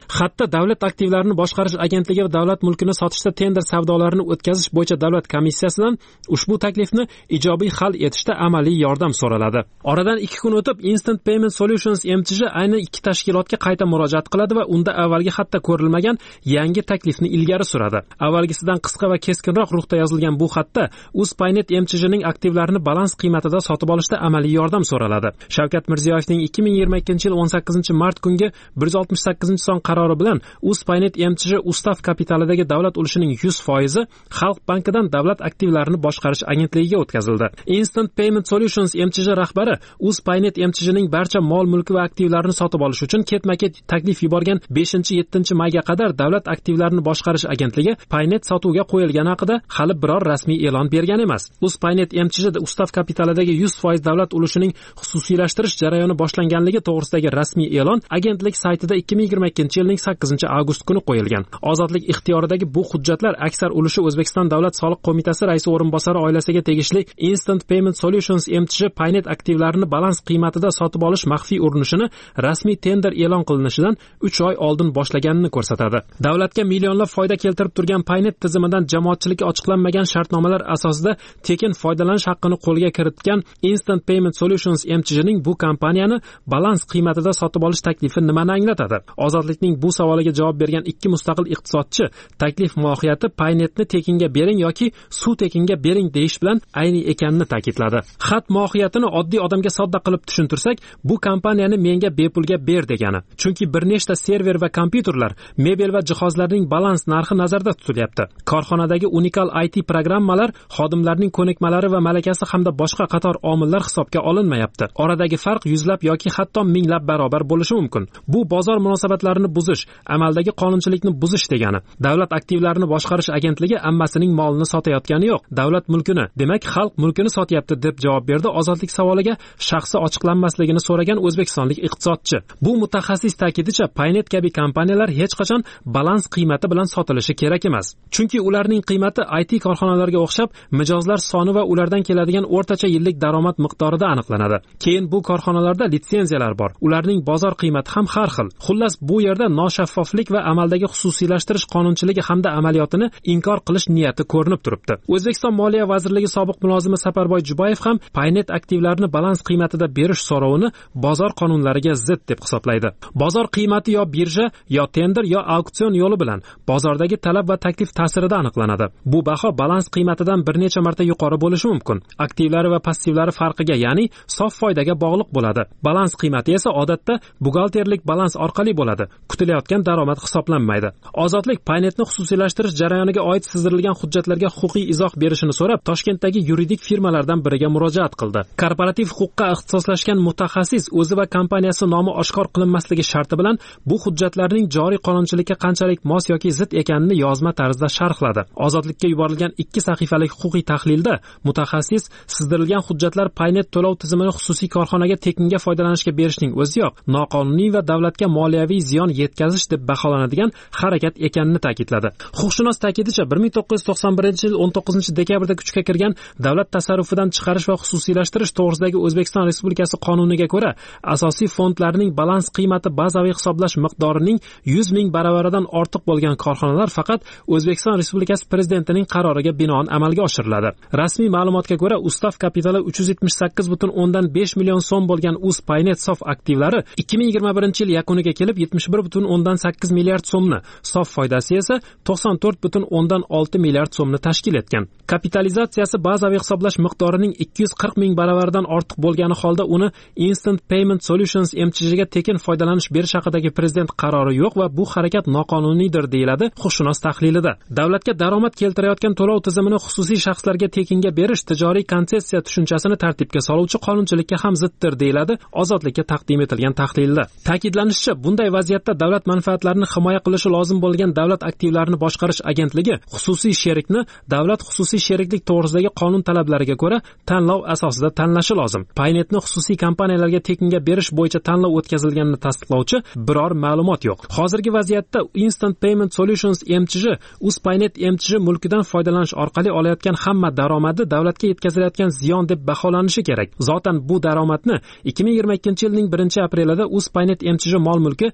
Xatda davlat aktivlarini boshqarish agentligi va davlat mulkini sotishda tender savdolarini o'tkazish bo'yicha davlat komissiyasidan ushbu taklifni ijobiy hal etishda amaliy yordam so'raladi. Oradan ikki kun o'tib Instant Payment Solutions M T J ayni ikki tashkilotga qayta murojaat qiladi va unda avvalgi xatda ko'rilmagan yangi taklifni ilgari suradi. Avvalgisidan qisqa va keskinroq ruhda yozilgan bu xatda Uzpaynet M T J'ning aktivlarini balans qiymatida sotib olishda amaliy yordam so'raladi. Shavkat Mirziyoyevning ikki ming yigirma ikkinchi yil o'n sakkizinchi mart kungi bir yuz oltmish sakkizinchi son qarori bilan Uzpaynet M T J ustav kapitalidagi davlat ulushining yuz foizi Xalq bankidan davlat aktivlarini boshqarish agentligiga o'tkazildi. Instant Payment Solutions M T J rahbari Uzpaynet M T J'ning barcha mol mulki va aktivlarini sotib olish uchun ketma-ket taklif yuborgan beshinchi yettinchi mayga qadar davlat aktivlarini boshqarish agentligi Paynet sotuvga qo'yilgani haqida hali biror rasmiy e'lon bergan emas. Uzpaynet M T J ustav kapitalidagi yuz foiz davlat ulushining xususiylashtirish jarayoni boshlanganligi to'g'risidagi rasmiy e'lon agentlik saytida ikki ming yigirma ikkinchi yilning sakkizinchi avgust kuni qo'yilgan. Ozodlik ixtiyoridagi bu hujjatlar aksar ulushi O'zbekiston Davlat soliq qo'mitasi raisi o'rinbosari oilasiga tegishli Instant Payment Solutions M T J Paynet aktivlarini balans qiymatida sotib olish maxfiy urinishini rasmiy tender e'lon qilinishidan uch oy oldin boshlaganini ko'rsatadi. Davlatga millionlab foyda keltirib turgan Paynet tizimidan jamoatchilikka ochiqlanmagan shartnomalar asosida tekin foydalanish haqqini qo'lga kiritgan Instant Payment Solutions M T J'ning bu kompaniyani balans qiymatida sotib olish taklifi nimani anglatadi? Ozodlikning bu savoliga javob bergan ikki mustaqil iqtisodchi taklif mohiyati Paynetni tekinga bering yoki suv tekinga bering deyish bilan ayni ekanini ta'kidladi. Xat mohiyatini oddiy odamga sodda qilib tushuntirsak, bu kompaniyani menga bepulga ber degani. Chunki bir nechta server va kompyuterlar, mebel va jihozlarning balans narxi nazarda tutilyapti. Korxonadagi unikal I T programmalar, xodimlarning ko'nikmalari va malakasi hamda boshqa qator omillar hisobga olinmayapti. Oradagi farq yuzlab yoki hatto minglab barobar bo'lishi mumkin. Bu bozor munosabatlarini buzish, amaldagi qonunchilikni buzish degani. Davlat aktivlarini boshqarish agentligi ammasining molini sotayotgani yo'q, davlat mulkini, demak xalq mulkini sotyapti deb javob berdi ozodlik savoliga shaxsi ochiqlanmasligini so'ragan o'zbekistonlik iqtisodchi. Bu mutaxassis ta'kidicha Paynet kabi kompaniyalar hech qachon balans qiymati bilan sotilishi kerak emas. Chunki ularning qiymati I T korxonalarga o'xshab mijozlar soni va ulardan keladigan o'rtacha yillik daromad miqdorida aniqlanadi. Keyin bu korxonalarda litsenziyalar bor. Ularning bozor qiymati ham har xil. Xullas bu yerda noshaffoflik va amaldagi xususiylashtirish qonunchiligi hamda amaliyotini inkor qilish niyati ko'rinib turibdi. O'zbekiston Moliya vazirligi sobiq mulozimi Saparboy Jubayev ham Paynet aktivlarini balans qiymatida berish so'rovini bozor qonunlariga zid deb hisoblaydi. Bozor qiymati yo birja, yo tender, yo auksion yo'li bilan bozordagi talab va taklif ta'sirida aniqlanadi. Bu baho balans qiymatidan bir necha marta yuqori bo'lishi mumkin. Aktivlari va passivlari farqiga, ya'ni sof foydaga bog'liq bo'ladi. Balans qiymati esa odatda buxgalterlik balans orqali bo'ladi. Kutilayotgan daromad hisoblanmaydi. Ozodlik Paynetni xususiylashtirish jarayoniga oid sizdirilgan hujjatlarga huquqiy izoh berishini so'rab Toshkentdagi yuridik firmalardan biriga murojaat qildi. Korporativ huquqqa ixtisoslashgan mutaxassis o'zi va kompaniyasi nomi oshkor qilinmasligi sharti bilan bu hujjatlarning joriy qonunchilikka qanchalik mos yoki zid ekanini yozma tarzda sharhladi. Ozodlikka yuborilgan ikki sahifalik huquqiy tahlilda mutaxassis sizdirilgan hujjatlar Paynet to'lov tizimini xususiy korxonaga tekinga foydalanishga berishning o'ziyoq noqonuniy va davlatga moliyaviy ziyon yetkazish deb baholanadigan harakat ekanini ta'kidladi. Huquqshunos ta'kidicha bir ming to'qqiz yuz to'qson birinchi yil o'n to'qqizinchi dekabrda kuchga kirgan davlat tasarrufidan chiqarish va xususiylashtirish to'g'risidagi O'zbekiston Respublikasi qonuniga ko'ra asosiy fondlarning balans qiymati bazaviy hisoblash miqdorining yuz ming baravaridan ortiq bo'lgan korxonalar faqat O'zbekiston Respublikasi prezidentining qaroriga binoan amalga oshiriladi. Rasmiy ma'lumotga ko'ra ustav kapitali uch yuz yetmish sakkiz butun o'ndan besh million so'm bo'lgan Uzpaynet sof aktivlari ikki ming yigirma birinchi yil yakuniga kelib yetmish bir butun o'ndan sakkiz milliard so'mni, sof foydasi esa to'qson to'rt butun o'ndan olti milliard so'mni tashkil etgan. Kapitalizatsiyasi bazaviy hisoblash miqdorining ikki yuz qirq ming baravaridan ortiq bo'lgani holda uni Instant Payment Solutions M T J'ga tekin foydalanish berish haqidagi prezident qarori yo'q va bu harakat noqonuniydir deyiladi huquqshunos tahlilida. Davlatga daromad keltirayotgan to'lov tizimini xususiy shaxslarga tekinga berish tijoriy konsessiya tushunchasini tartibga soluvchi qonunchilikka ham ziddir deyiladi ozodlikka taqdim etilgan tahlilda. Ta'kidlanishicha, bunday vaziyatda davlat manfaatlarini himoya qilishi lozim bo'lgan davlat aktivlarini boshqarish agentligi xususiy sherikni davlat xususiy sheriklik to'g'risidagi qonun talablariga ko'ra tanlov asosida tanlashi lozim. Paynetni xususiy kompaniyalarga tekinga berish bo'yicha tanlov o'tkazilganini tasdiqlovchi biror ma'lumot yo'q. Hozirgi vaziyatda Instant Payment Solutions M T J Uzpaynet M T J mulkidan foydalanish orqali olayotgan hamma daromadi davlatga yetkazilayotgan ziyon deb baholanishi kerak. Zotan bu daromadni ikki ming yigirma ikkinchi yilning birinchi aprelida Uzpaynet M T J mol mulki Instant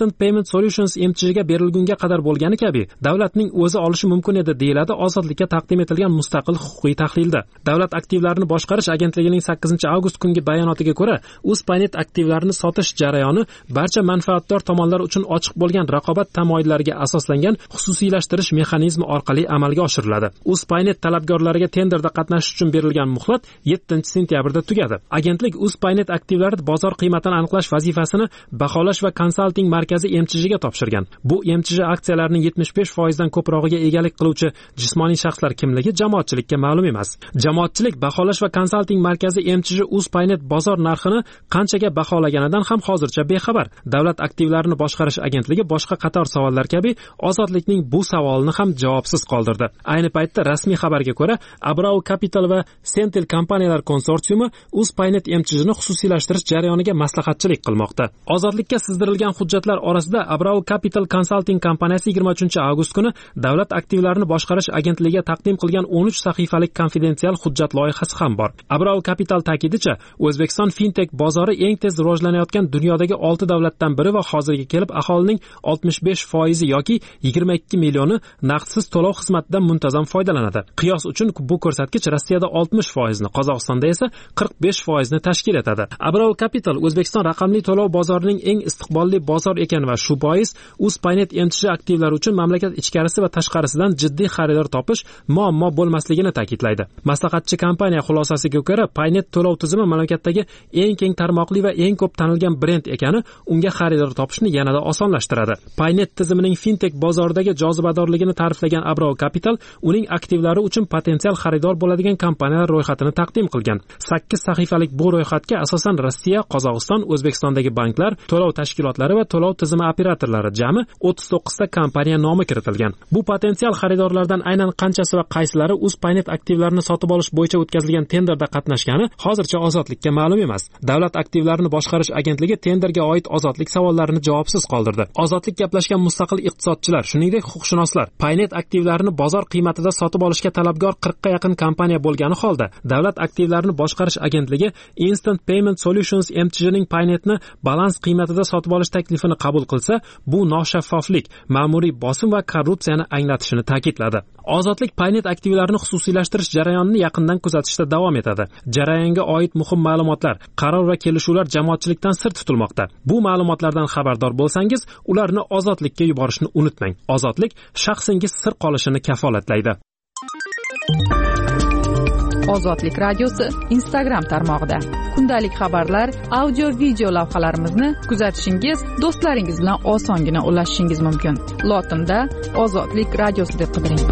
Instant Payment Solutions M T J'ga berilgunga qadar bo'lgani kabi davlatning o'zi olishi mumkin edi, deyiladi Ozodlikka taqdim etilgan mustaqil huquqiy tahlilda. Davlat aktivlarini boshqarish agentligining sakkizinchi avgust kungi bayonotiga ko'ra, Uspaynet aktivlarini sotish jarayoni barcha manfaatdor tomonlar uchun ochiq bo'lgan raqobat tamoyillariga asoslangan xususiylashtirish mexanizmi orqali amalga oshiriladi. Uspaynet talabgorlariga tenderda qatnashish uchun berilgan muhlat yettinchi sentyabrda tugadi. Agentlik Uspaynet aktivlari bozor qiymatini aniqlash vazifasini baholash va konsalting markazi M T J'ga topshirgan. Bu M T J aksiyalarining yetmish besh foiz dan ko'prog'iga egalik qiluvchi jismoniy shaxslar kimligi jamoatchilikka ma'lum emas. Jamoatchilik baholash va konsalting markazi M T J Uspaynet bozor narxini qanchaga baholaganidan ham hozircha bexabar. Davlat aktivlarini boshqarish agentligi boshqa qator savollar kabi Ozodlikning bu savolini ham javobsiz qoldirdi. Ayni paytda rasmiy xabarga ko'ra, Abrau Capital va Sentel kompaniyalar konsorsiumi Uspaynet M T J'ni xususiylashtirish jarayoniga maslahatchilik qilmoqda. Ozodlikka sizdirilgan hujjatlar orasida Abrau Capital Consulting kompaniyasi yigirma uchinchi avgust kuni davlat aktivlarini boshqarish agentligiga taqdim qilgan o'n uch sahifalik konfidensial hujjat loyihasi ham bor. Abrau Capital ta'kidicha, O'zbekiston fintech bozori eng tez rivojlanayotgan dunyodagi olti davlatdan biri va hozirga kelib aholining oltmish besh foizi yoki yigirma ikki millioni naqdsiz to'lov xizmatidan muntazam foydalanadi. Qiyos uchun bu ko'rsatkich Rossiyada oltmish foizni, Qozog'istonda esa qirq besh foizni tashkil etadi. Abrau Capital O'zbekiston raqamli to'lov bozorining eng istiqbolli bozor ekan va shu bois Uspaynet M T J aktivlari uchun mamlakat ichkarisi va tashqarisidan jiddiy xaridor topish muammo bo'lmasligini ta'kidlaydi. Maslahatchi kompaniya xulosasiga ko'ra, Paynet to'lov tizimi mamlakatdagi eng keng tarmoqli va eng ko'p tanilgan brend ekani unga xaridor topishni yanada osonlashtiradi. Paynet tizimining fintech bozoridagi jozibadorligini ta'riflagan Abrau Capital uning aktivlari uchun potensial xaridor bo'ladigan kompaniyalar ro'yxatini taqdim qilgan. sakkiz sahifalik bu ro'yxatga asosan Rossiya, Qozog'iston, O'zbekistondagi banklar, to'lov tashkilotlari va to'lov tizimi operatorlari jami o'ttiz to'qqizta kompaniya nomi kiritilgan. Bu potensial xaridorlardan aynan qanchasi va qaysilari Uspaynet aktivlarini sotib olish bo'yicha o'tkazilgan tenderda qatnashgani hozircha Ozodlikka ma'lum emas. Davlat aktivlarini boshqarish agentligi tenderga oid ozodlik savollarini javobsiz qoldirdi. Ozodlik gaplashgan mustaqil iqtisodchilar, shuningdek huquqshunoslar, Paynet aktivlarini bozor qiymatida sotib olishga talabgor qirqqa yaqin kompaniya bo'lgani holda, davlat aktivlarini boshqarish agentligi Instant Payment Solutions M T J'ning Paynetni balans qiymatida sotib olish taklifini qabul qilsa, bu noshaffoflik, ma'muriy bosim va korrupsiyani anglatishini ta'kidladi. Ozodlik Paynet aktivlarini xususiylashtirish jarayonini yaqindan kuzatishda davom etadi. Jarayonga oid muhim ma'lumotlar, qaror va kelishuvlar jamoatchilikdan sir tutilmoqda. Bu ma'lumotlardan xabardor bo'lsangiz, ularni Ozodlikka yuborishni unutmang. Ozodlik shaxsingiz sir qolishini kafolatlaydi. Ozodlik radiosi Instagram tarmog'ida kundalik xabarlar, audio video lavhalarimizni kuzatishingiz, do'stlaringiz bilan osongina ulashishingiz mumkin. Lotinda Ozodlik radiosi deb qidiring.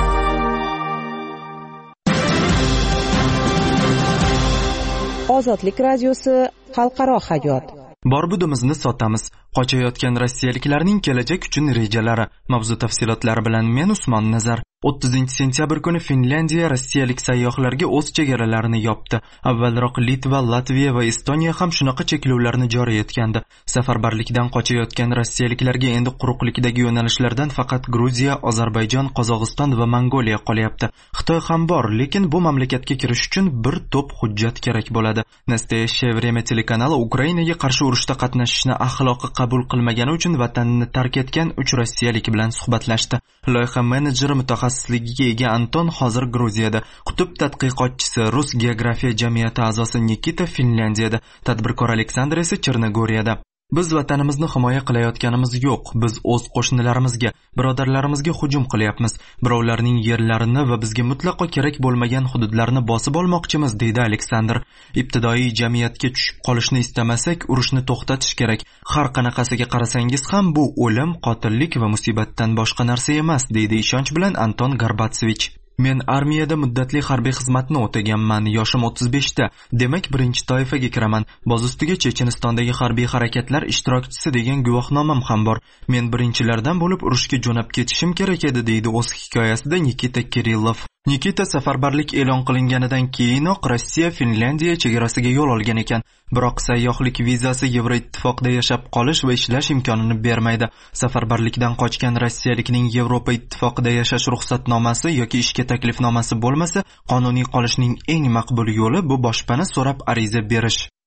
Ozodlik radiosi xalqaro hayot. Bor-budimizni sotamiz. Qochayotgan rossiyaliklarning kelajak uchun rejalari. Mavzu tafsilotlari bilan men Usmon Nazar. o'ttizinchi sentyabr kuni Finlyandiya rossiyalik sayyohlarga o'z chegaralarini yopdi. Avvalroq Litva, Latviya va Estoniya ham shunaqa cheklovlarni joriy etgandi. Safarbarlikdan qochayotgan rossiyaliklarga endi quruqlikdagi yo'nalishlardan faqat Gruziya, Ozarbayjon, Qozog'iston va Mongoliya qolyapti. Xitoy ham bor, lekin bu mamlakatga kirish uchun bir to'p hujjat kerak bo'ladi. Nastoyaщее время telekanali Ukrainaga qarshi urushda qatnashishni axloqi qabul qilmagani uchun vatanini tark etgan uch rossiyalik bilan suhbatlashdi. Loyiha menejeri mutaxassisligiga ega Anton hozir Gruziyada, qutb tadqiqotchisi, Rus geografiya jamiyati a'zosi Nikita Finlyandiyada, tadbirkor Aleksandr esa Chernogoriyada. Biz vatanimizni himoya qilayotganimiz yo'q. Biz o'z qo'shnilarimizga, birodarlarimizga hujum qilyapmiz. Birovlarning yerlarini va bizga mutlaqo kerak bo'lmagan hududlarni bosib olmoqchimiz, deydi Aleksandr. Ibtidoiy jamiyatga tushib qolishni istamasak, urushni to'xtatish kerak. Har qanaqasiga qarasangiz ham bu o'lim, qotillik va musibatdan boshqa narsa emas, deydi ishonch bilan Anton Garbatsevich. Men armiyada muddatli harbiy xizmatni o'taganman. Yoshim o'ttiz beshda. Demak, birinchi toifaga kiraman. Boz ustiga Chechenistondagi harbiy harakatlar ishtirokchisi degan guvohnomam ham bor. Men birinchilardan bo'lib urushga jo'nab ketishim kerak edi, deydi o'z hikoyasida Nikita Kirillov. Nikita safarbarlik e'lon qilinganidan keyinoq Rossiya Finlyandiya chegarasiga yo'l olgan ekan. Biroq sayyohlik vizasi Yevroittifoqda yashab qolish va ishlash imkonini bermaydi. Safarbarlikdan qochgan rossiyalikning Yevropa ittifoqida yashash ruxsatnomasi yoki ishga taklifnomasi bo'lmasa, qonuniy qolishning eng maqbul yo'li bu boshpana so'rab ariza berish.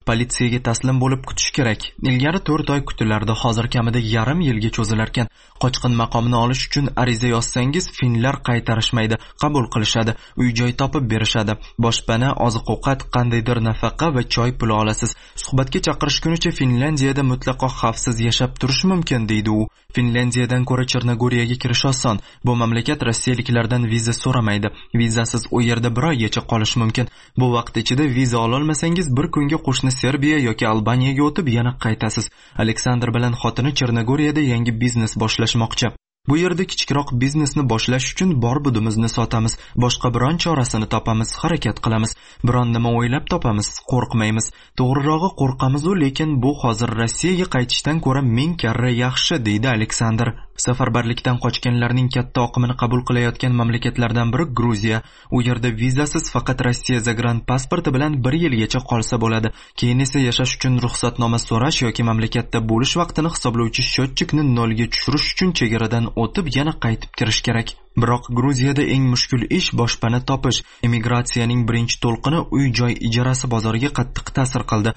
politsiyaga taslim bo'lib kutish kerak. Ilgari to'rt oy kutilardi, hozir kamida yarim yilga cho'zilarkan. Qochqin maqomini olish uchun ariza yozsangiz, finlar qaytarishmaydi, qabul qilishadi, uy-joy topib berishadi. Boshpana, oziq-ovqat, qandaydir nafaqa va choy puli olasiz. Suhbatga chaqirishgunicha Finlandiyada mutlaqo xavfsiz yashab turish mumkin, deydi u. Finlandiyadan ko'ra Chernogoriyaga kirish oson. Bu mamlakat rossiyaliklardan viza so'ramaydi. Vizasiz u yerda bir oygacha qolish mumkin. Bu vaqt ichida viza ololmasangiz bir kunga qo'shni Serbiya yoki Albaniyaga o'tib yana qaytasiz. Aleksandr bilan xotini Chernogoriyada yangi biznes boshlashmoqchi. Bu yerda kichikroq biznesni boshlash uchun bor budimizni sotamiz, boshqa biron chorasini topamiz, harakat qilamiz, biron nima o'ylab topamiz, qo'rqmaymiz. To'g'rirog'i qo'rqamiz, lekin bu hozir Rossiyaga qaytishdan ko'ra ming karra yaxshi, deydi Aleksandr. Safarbarlikdan qochganlarning katta oqimini qabul qilayotgan mamlakatlardan biri Gruziya. U yerda vizasiz faqat Rossiya zagrant pasporti bilan bir yilgacha qolsa bo'ladi. Keyin esa yashash uchun ruxsatnoma so'rash yoki mamlakatda bo'lish vaqtini hisoblovchi счетчикni nolga tushirish uchun chegaradan o'tib yana qaytib kirish kerak. Biroq Gruziyada eng mushkul ish boshpana topish. Immigratsiyaning birinchi to'lqini uy-joy ijarasi bozoriga qattiq ta'sir qildi.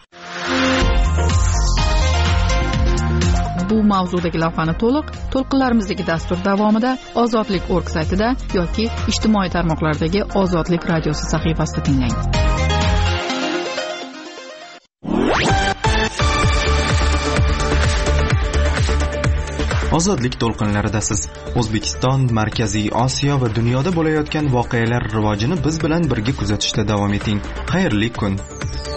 Bu mavzudagi lavhani to'liq to'lqinlarimizdagi dastur davomida Ozodlik org saytida yoki ijtimoiy tarmoqlardagi Ozodlik radiosi sahifasida tinglang. Ozodlik to'lqinlaridasiz. O'zbekiston, Markaziy Osiyo va dunyoda bo'layotgan voqealar rivojini biz bilan birga kuzatishda davom eting. Xayrli kun.